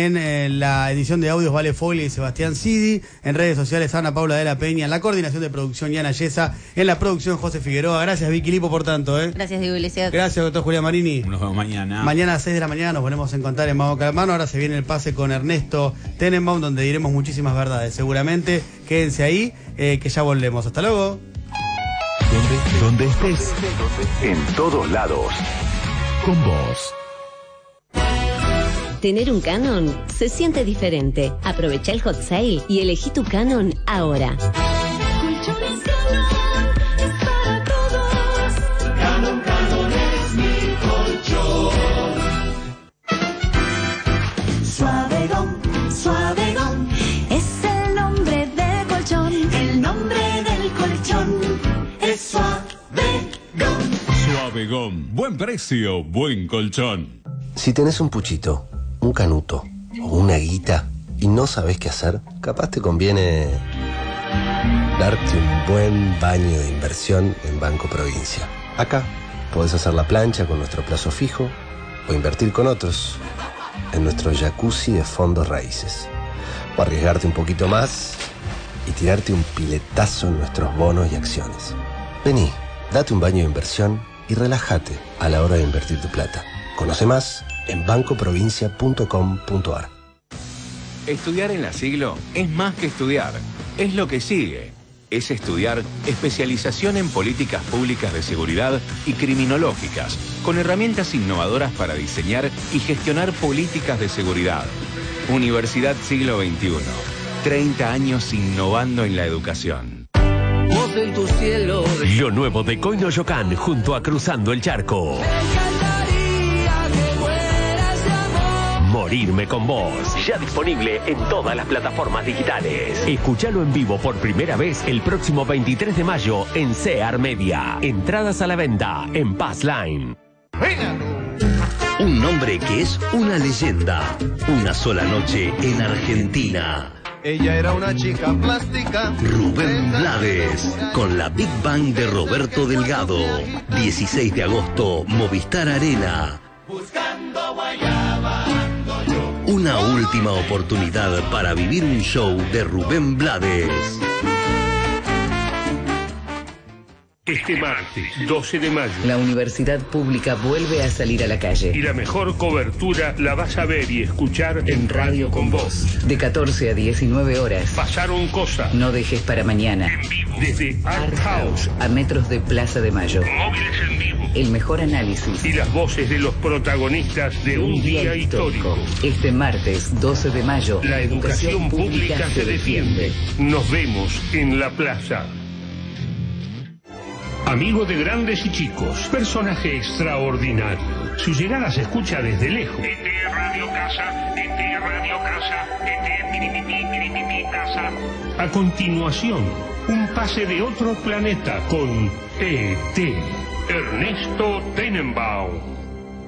en la edición de audios Vale Foglia y Sebastián Sidi, en redes sociales Ana Paula de la Peña, en la coordinación de producción Yana Yesa, en la producción José Figueroa. Gracias, Vicky Lipo, por tanto. Gracias, Diego Iglesias. Gracias, doctor Julián Marini. Nos vemos mañana. Mañana a las 6 de la mañana nos ponemos a encontrar en Vamos Calmano. Ahora se viene el pase con Ernesto Tenenbaum, donde diremos muchísimas verdades. Seguramente quédense ahí, que ya volvemos. Hasta luego. Donde estés, en todos lados, con vos. Tener un Canon se siente diferente. Aprovecha el hot sale y elegí tu Canon ahora. Colchones Canon es para todos. Canon, Canon es mi colchón. Suavegon, Suavegon es el nombre del colchón. El nombre del colchón es Suavegon. Suavegon, buen precio, buen colchón. Si tenés un puchito, un canuto o una guita y no sabés qué hacer, capaz te conviene darte un buen baño de inversión en Banco Provincia. Acá podés hacer la plancha con nuestro plazo fijo o invertir con otros en nuestro jacuzzi de fondos raíces. O arriesgarte un poquito más y tirarte un piletazo en nuestros bonos y acciones. Vení, date un baño de inversión y relájate a la hora de invertir tu plata. Conoce más en bancoprovincia.com.ar. Estudiar en la Siglo es más que estudiar, es lo que sigue. Es estudiar especialización en políticas públicas de seguridad y criminológicas, con herramientas innovadoras para diseñar y gestionar políticas de seguridad. Universidad Siglo XXI. 30 años innovando en la educación. Voz en tu cielo. Lo nuevo de Coinoyocan junto a Cruzando el Charco. Morirme con vos. Ya disponible en todas las plataformas digitales. Escúchalo en vivo por primera vez el próximo 23 de mayo en CEAR Media. Entradas a la venta en Passline. Un nombre que es una leyenda. Una sola noche en Argentina. Ella era una chica plástica. Rubén Blades, con la Big Bang de Roberto Delgado. 16 de agosto, Movistar Arena. Buscando guayaba. Una última oportunidad para vivir un show de Rubén Blades. Este martes, 12 de mayo. La universidad pública vuelve a salir a la calle. Y la mejor cobertura la vas a ver y escuchar en Radio con Voz. De 14 a 19 horas. Pasaron cosas. No dejes para mañana. En vivo. Desde Art House. A metros de Plaza de Mayo. Móviles en vivo. El mejor análisis. Y las voces de los protagonistas de un día histórico. Este martes, 12 de mayo. La educación pública se defiende. Nos vemos en la plaza. Amigo de grandes y chicos, personaje extraordinario. Su llegada se escucha desde lejos. Radio Casa, Radio Casa, Casa. A continuación, un pase de otro planeta con E.T. Ernesto Tenenbaum.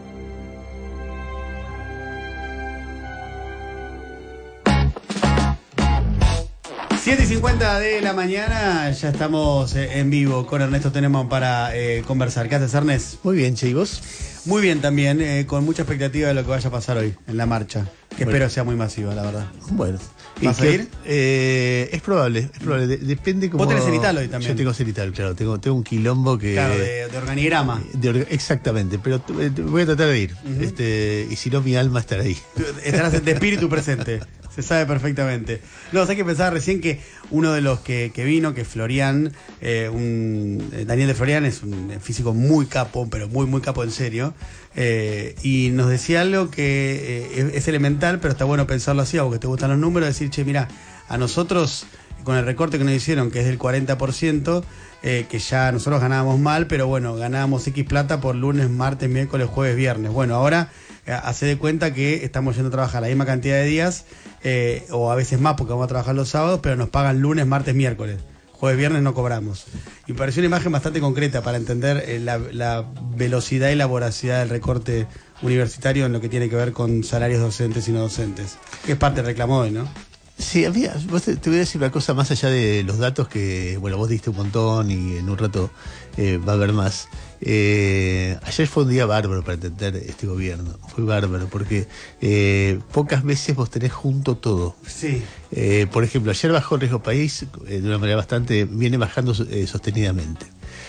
7:50 de la mañana, ya estamos en vivo con Ernesto Tenenbaum para conversar. ¿Qué haces, Ernest? Muy bien, chicos. Muy bien también, con mucha expectativa de lo que vaya a pasar hoy en la marcha, que espero sea muy masiva, la verdad. Bueno. ¿Vas a ir? Es probable, depende como... Vos tenés cenital hoy también. Yo tengo cenital, claro, tengo un quilombo que... Claro, de organigrama. Exactamente, pero voy a tratar de ir, y si no mi alma estará ahí. Estarás de espíritu presente. Se sabe perfectamente. No, hay que pensar recién que uno de los que vino, que Florian, Daniel de Florian es un físico muy capo, pero muy capo en serio, y nos decía algo que es elemental, pero está bueno pensarlo así, aunque te gustan los números, decir, che, mira, a nosotros, con el recorte que nos hicieron, que es del 40%, que ya nosotros ganábamos mal, pero bueno, ganábamos X plata por lunes, martes, miércoles, jueves, viernes. Bueno, ahora hace de cuenta que estamos yendo a trabajar la misma cantidad de días, o a veces más porque vamos a trabajar los sábados, pero nos pagan lunes, martes, miércoles. Jueves, viernes no cobramos. Y me pareció una imagen bastante concreta para entender la velocidad y la voracidad del recorte universitario en lo que tiene que ver con salarios docentes y no docentes. Que es parte del reclamo hoy, ¿no? Sí, vos te voy a decir una cosa más allá de los datos que, bueno, vos diste un montón y en un rato va a haber más. Ayer fue un día bárbaro para entender este gobierno. Fue bárbaro porque pocas veces vos tenés junto todo. Sí. Por ejemplo, ayer bajó el riesgo país de una manera viene bajando sostenidamente.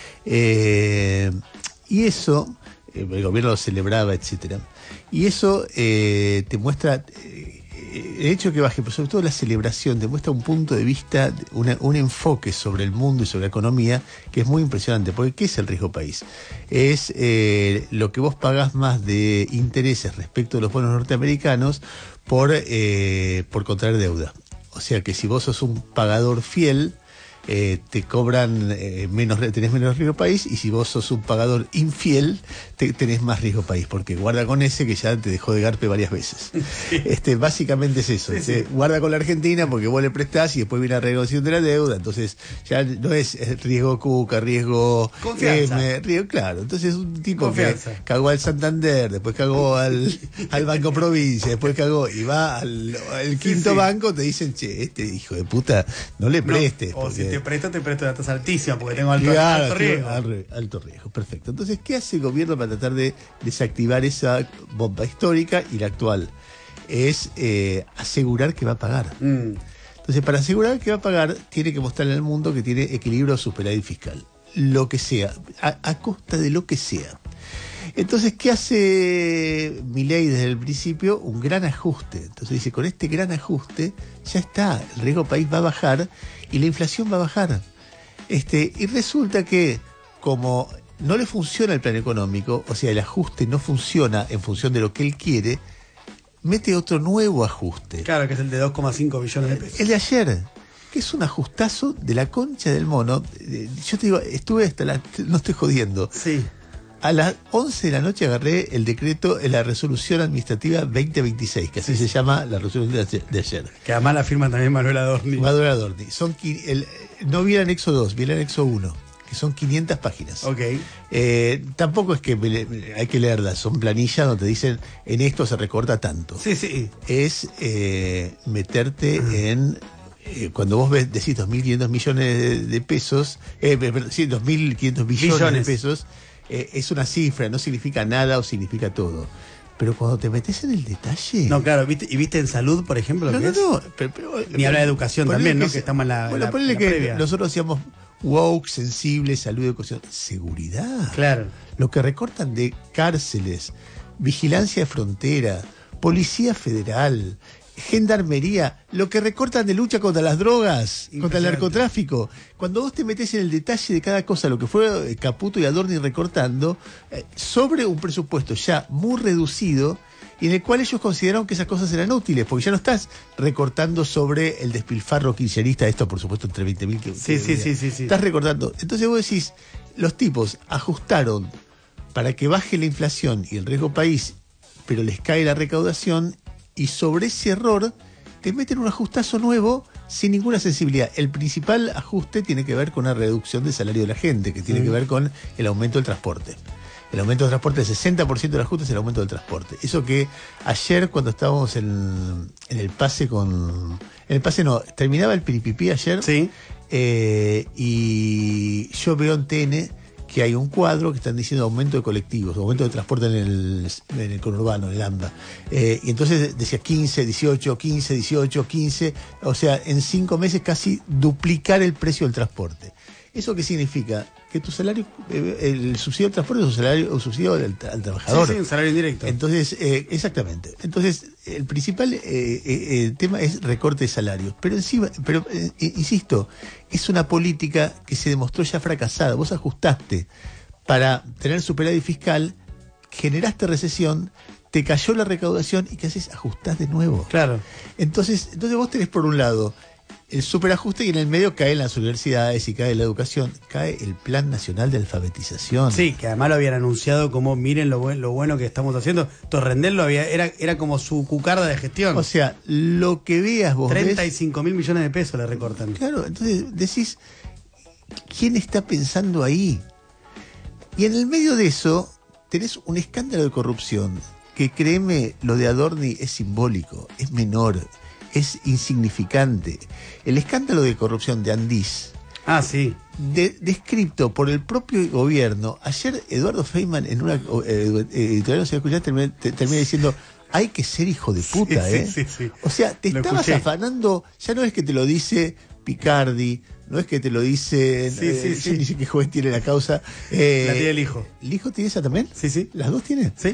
Y eso, el gobierno lo celebraba, etcétera. Y eso te muestra... el hecho de que baje, pero sobre todo la celebración, demuestra un punto de vista, un enfoque sobre el mundo y sobre la economía que es muy impresionante. Porque ¿qué es el riesgo país? Es lo que vos pagás más de intereses respecto de los bonos norteamericanos por contraer deuda. O sea que si vos sos un pagador fiel, te cobran tenés menos riesgo país, y si vos sos un pagador infiel, tenés más riesgo país, porque guarda con ese que ya te dejó de garpe varias veces. Básicamente es eso. Sí. Guarda con la Argentina porque vos le prestás y después viene la renegociación de la deuda, entonces ya no es riesgo Cuca, riesgo riesgo, claro. Entonces un tipo Confianza. Que cagó al Santander, después cagó al Banco Provincia, después cagó y va al quinto banco, te dicen, che, este hijo de puta, no le prestes. O si te presto una tasa altísima porque tengo alto riesgo. Alto riesgo, perfecto. Entonces, ¿qué hace el gobierno para tratar de desactivar esa bomba histórica y la actual? Es asegurar que va a pagar. Entonces, para asegurar que va a pagar, tiene que mostrarle al mundo que tiene equilibrio superávit fiscal. Lo que sea, a costa de lo que sea. Entonces, ¿qué hace Milei desde el principio? Un gran ajuste. Entonces dice, con este gran ajuste ya está, el riesgo país va a bajar y la inflación va a bajar. Y resulta que como no le funciona el plan económico, o sea, el ajuste no funciona en función de lo que él quiere, mete otro nuevo ajuste. Claro, que es el de 2,5 billones de pesos. El de ayer, que es un ajustazo de la concha del mono. Yo te digo, estuve hasta no estoy jodiendo. Sí. A las 11 de la noche agarré el decreto, la resolución administrativa 2026, que así se llama la resolución de ayer. Que además la firma también Manuel Adorni. Manuel Adorni. No vi el anexo 2, vi el anexo 1, que son 500 páginas. Ok. Tampoco es que hay que leerlas, son planillas donde te dicen, en esto se recorta tanto. Sí, sí. Es meterte en... cuando vos decís 2.500 millones de pesos, sí, 2.500 billones de pesos, es una cifra, no significa nada o significa todo. Pero cuando te metes en el detalle... No, claro, ¿viste en salud, por ejemplo? No. Ni habla de educación también, ¿no? Que estamos en la ponele que previa. nosotros hacíamos woke, sensible, salud, educación. Seguridad. Claro. Lo que recortan de cárceles, vigilancia de frontera, policía federal, gendarmería, lo que recortan de lucha contra las drogas, contra el narcotráfico. Cuando vos te metés en el detalle de cada cosa, lo que fue Caputo y Adorni recortando, sobre un presupuesto ya muy reducido, y en el cual ellos consideraron que esas cosas eran útiles, porque ya no estás recortando sobre el despilfarro kirchnerista, esto por supuesto entre 20.000 que Sí. Estás recortando. Entonces vos decís, los tipos ajustaron para que baje la inflación y el riesgo país, pero les cae la recaudación, y sobre ese error te meten un ajustazo nuevo sin ninguna sensibilidad. El principal ajuste tiene que ver con una reducción del salario de la gente, que tiene que ver con el aumento del transporte. El aumento del transporte, el 60% del ajuste es el aumento del transporte. Eso que ayer cuando estábamos en el pase terminaba el piripipí ayer, sí. Y yo veo en TN que hay un cuadro que están diciendo aumento de colectivos, aumento de transporte en el conurbano, en el AMBA. Y entonces decía 15, 18, 15, 18, 15, o sea, en 5 meses casi duplicar el precio del transporte. ¿Eso qué significa? Que tu salario, el subsidio del transporte es un subsidio al trabajador. Sí, un salario indirecto. Entonces, exactamente. Entonces, el principal tema es recorte de salarios. Pero insisto, es una política que se demostró ya fracasada. Vos ajustaste para tener superávit fiscal, generaste recesión, te cayó la recaudación y ¿qué haces? Ajustás de nuevo. Claro. Entonces vos tenés por un lado el superajuste y en el medio caen las universidades y cae la educación, cae el Plan Nacional de Alfabetización. Sí, que además lo habían anunciado como miren lo bueno que estamos haciendo. Torrendel era como su cucarda de gestión. O sea, lo que veas vos 35.000 millones de pesos le recortan. Claro, entonces decís, ¿quién está pensando ahí? Y en el medio de eso tenés un escándalo de corrupción que, créeme, lo de Adorni es simbólico, es menor, es insignificante. El escándalo de corrupción de Andís, sí, descrito por el propio gobierno. Ayer Eduardo Feynman en una editorial, no se escuchar, termina diciendo, hay que ser hijo de puta, sí. O sea, te estabas afanando, ya no es que te lo dice Picardi, no es que te lo dice, yo ni sé qué juez tiene la causa. La tiene el hijo. ¿El hijo tiene esa también? Sí. ¿Las dos tienen? Sí.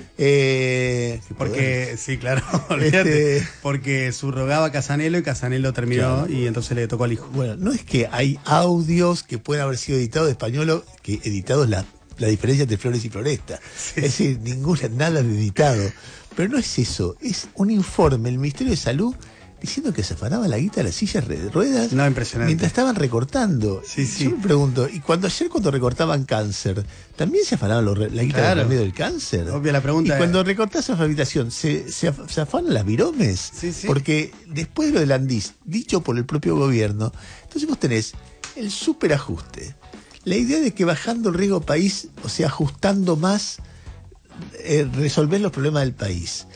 Porque, sí, claro, olvídate. Porque subrogaba a Casanelo y Casanelo terminó, claro, y entonces le tocó al hijo. Bueno, no es que hay audios que pueden haber sido editados de español, que editados la diferencia entre Flores y Floresta. Sí. Es decir, nada de editado. Pero no es eso, es un informe del Ministerio de Salud diciendo que se afanaba la guita de las sillas de ruedas. No, impresionante. Mientras estaban recortando. Sí. Yo me pregunto, ¿y cuando recortaban cáncer, también se afanaban la guita, claro, del remedio del cáncer? Obvia la pregunta. Y cuando recortás la rehabilitación, ¿se afanan las viromes? Sí. Porque después de lo del Andís, dicho por el propio gobierno, entonces vos tenés el superajuste. La idea de que bajando el riesgo país, o sea, ajustando más, resolver los problemas del país.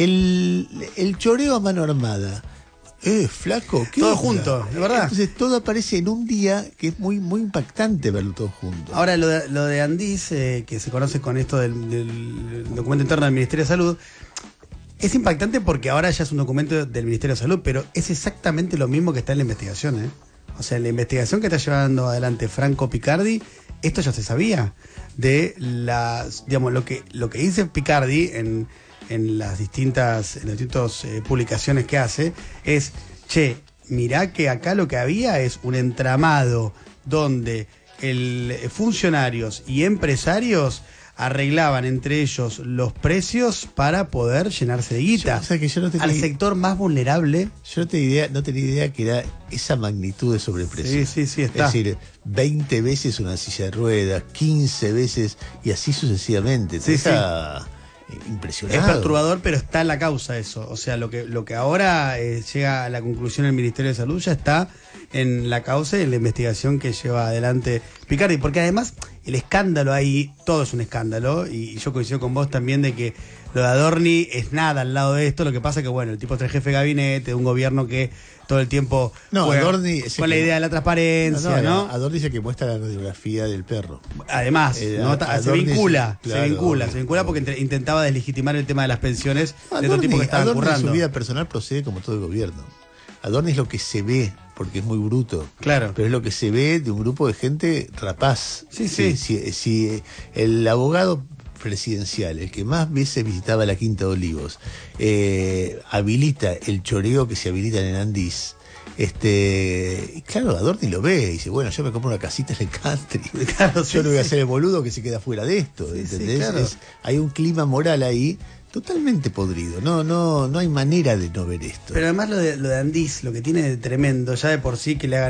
El choreo a mano armada. Flaco, ¿qué todo onda? junto, de verdad. Entonces todo aparece en un día que es muy, muy impactante verlo todo junto. Ahora, lo de Andís, que se conoce con esto del documento interno del Ministerio de Salud, es impactante porque ahora ya es un documento del Ministerio de Salud, pero es exactamente lo mismo que está en la investigación, O sea, en la investigación que está llevando adelante Franco Picardi, esto ya se sabía. De las, digamos, lo que dice Picardi en las distintas publicaciones que hace es, che, mirá que acá lo que había es un entramado donde funcionarios y empresarios arreglaban entre ellos los precios para poder llenarse de guita. O sea que yo no tenía, al sector más vulnerable. Yo no tenía idea que era esa magnitud de sobreprecio. Sí, está. Es decir, 20 veces una silla de ruedas, 15 veces y así sucesivamente. Está impresionante. Es perturbador, pero está en la causa eso. O sea, lo que ahora llega a la conclusión del Ministerio de Salud ya está en la causa y en la investigación que lleva adelante Picardi, porque además el escándalo ahí, todo es un escándalo, y yo coincido con vos también de que lo de Adorni es nada al lado de esto. Lo que pasa que, bueno, el tipo es el jefe de gabinete de un gobierno que todo el tiempo Adorni con la idea de la transparencia, ¿no? Adorni es el que muestra la radiografía del perro. Además, se vincula porque intentaba deslegitimar el tema de las pensiones de todo tipo que estaban currando. En su vida personal procede como todo el gobierno. Adorni es lo que se ve, porque es muy bruto. Claro. Pero es lo que se ve de un grupo de gente rapaz. Sí. Si el abogado presidencial, el que más veces visitaba la Quinta de Olivos, habilita el choreo que se habilita en el Andís, claro, Adorni lo ve y dice, bueno, yo me compro una casita en el country. Claro, yo no voy a ser el boludo que se queda fuera de esto. ¿Entendés? Claro. Hay un clima moral ahí totalmente podrido. No hay manera de no ver esto. Pero además lo de Andís, lo que tiene de tremendo, ya de por sí que le hagan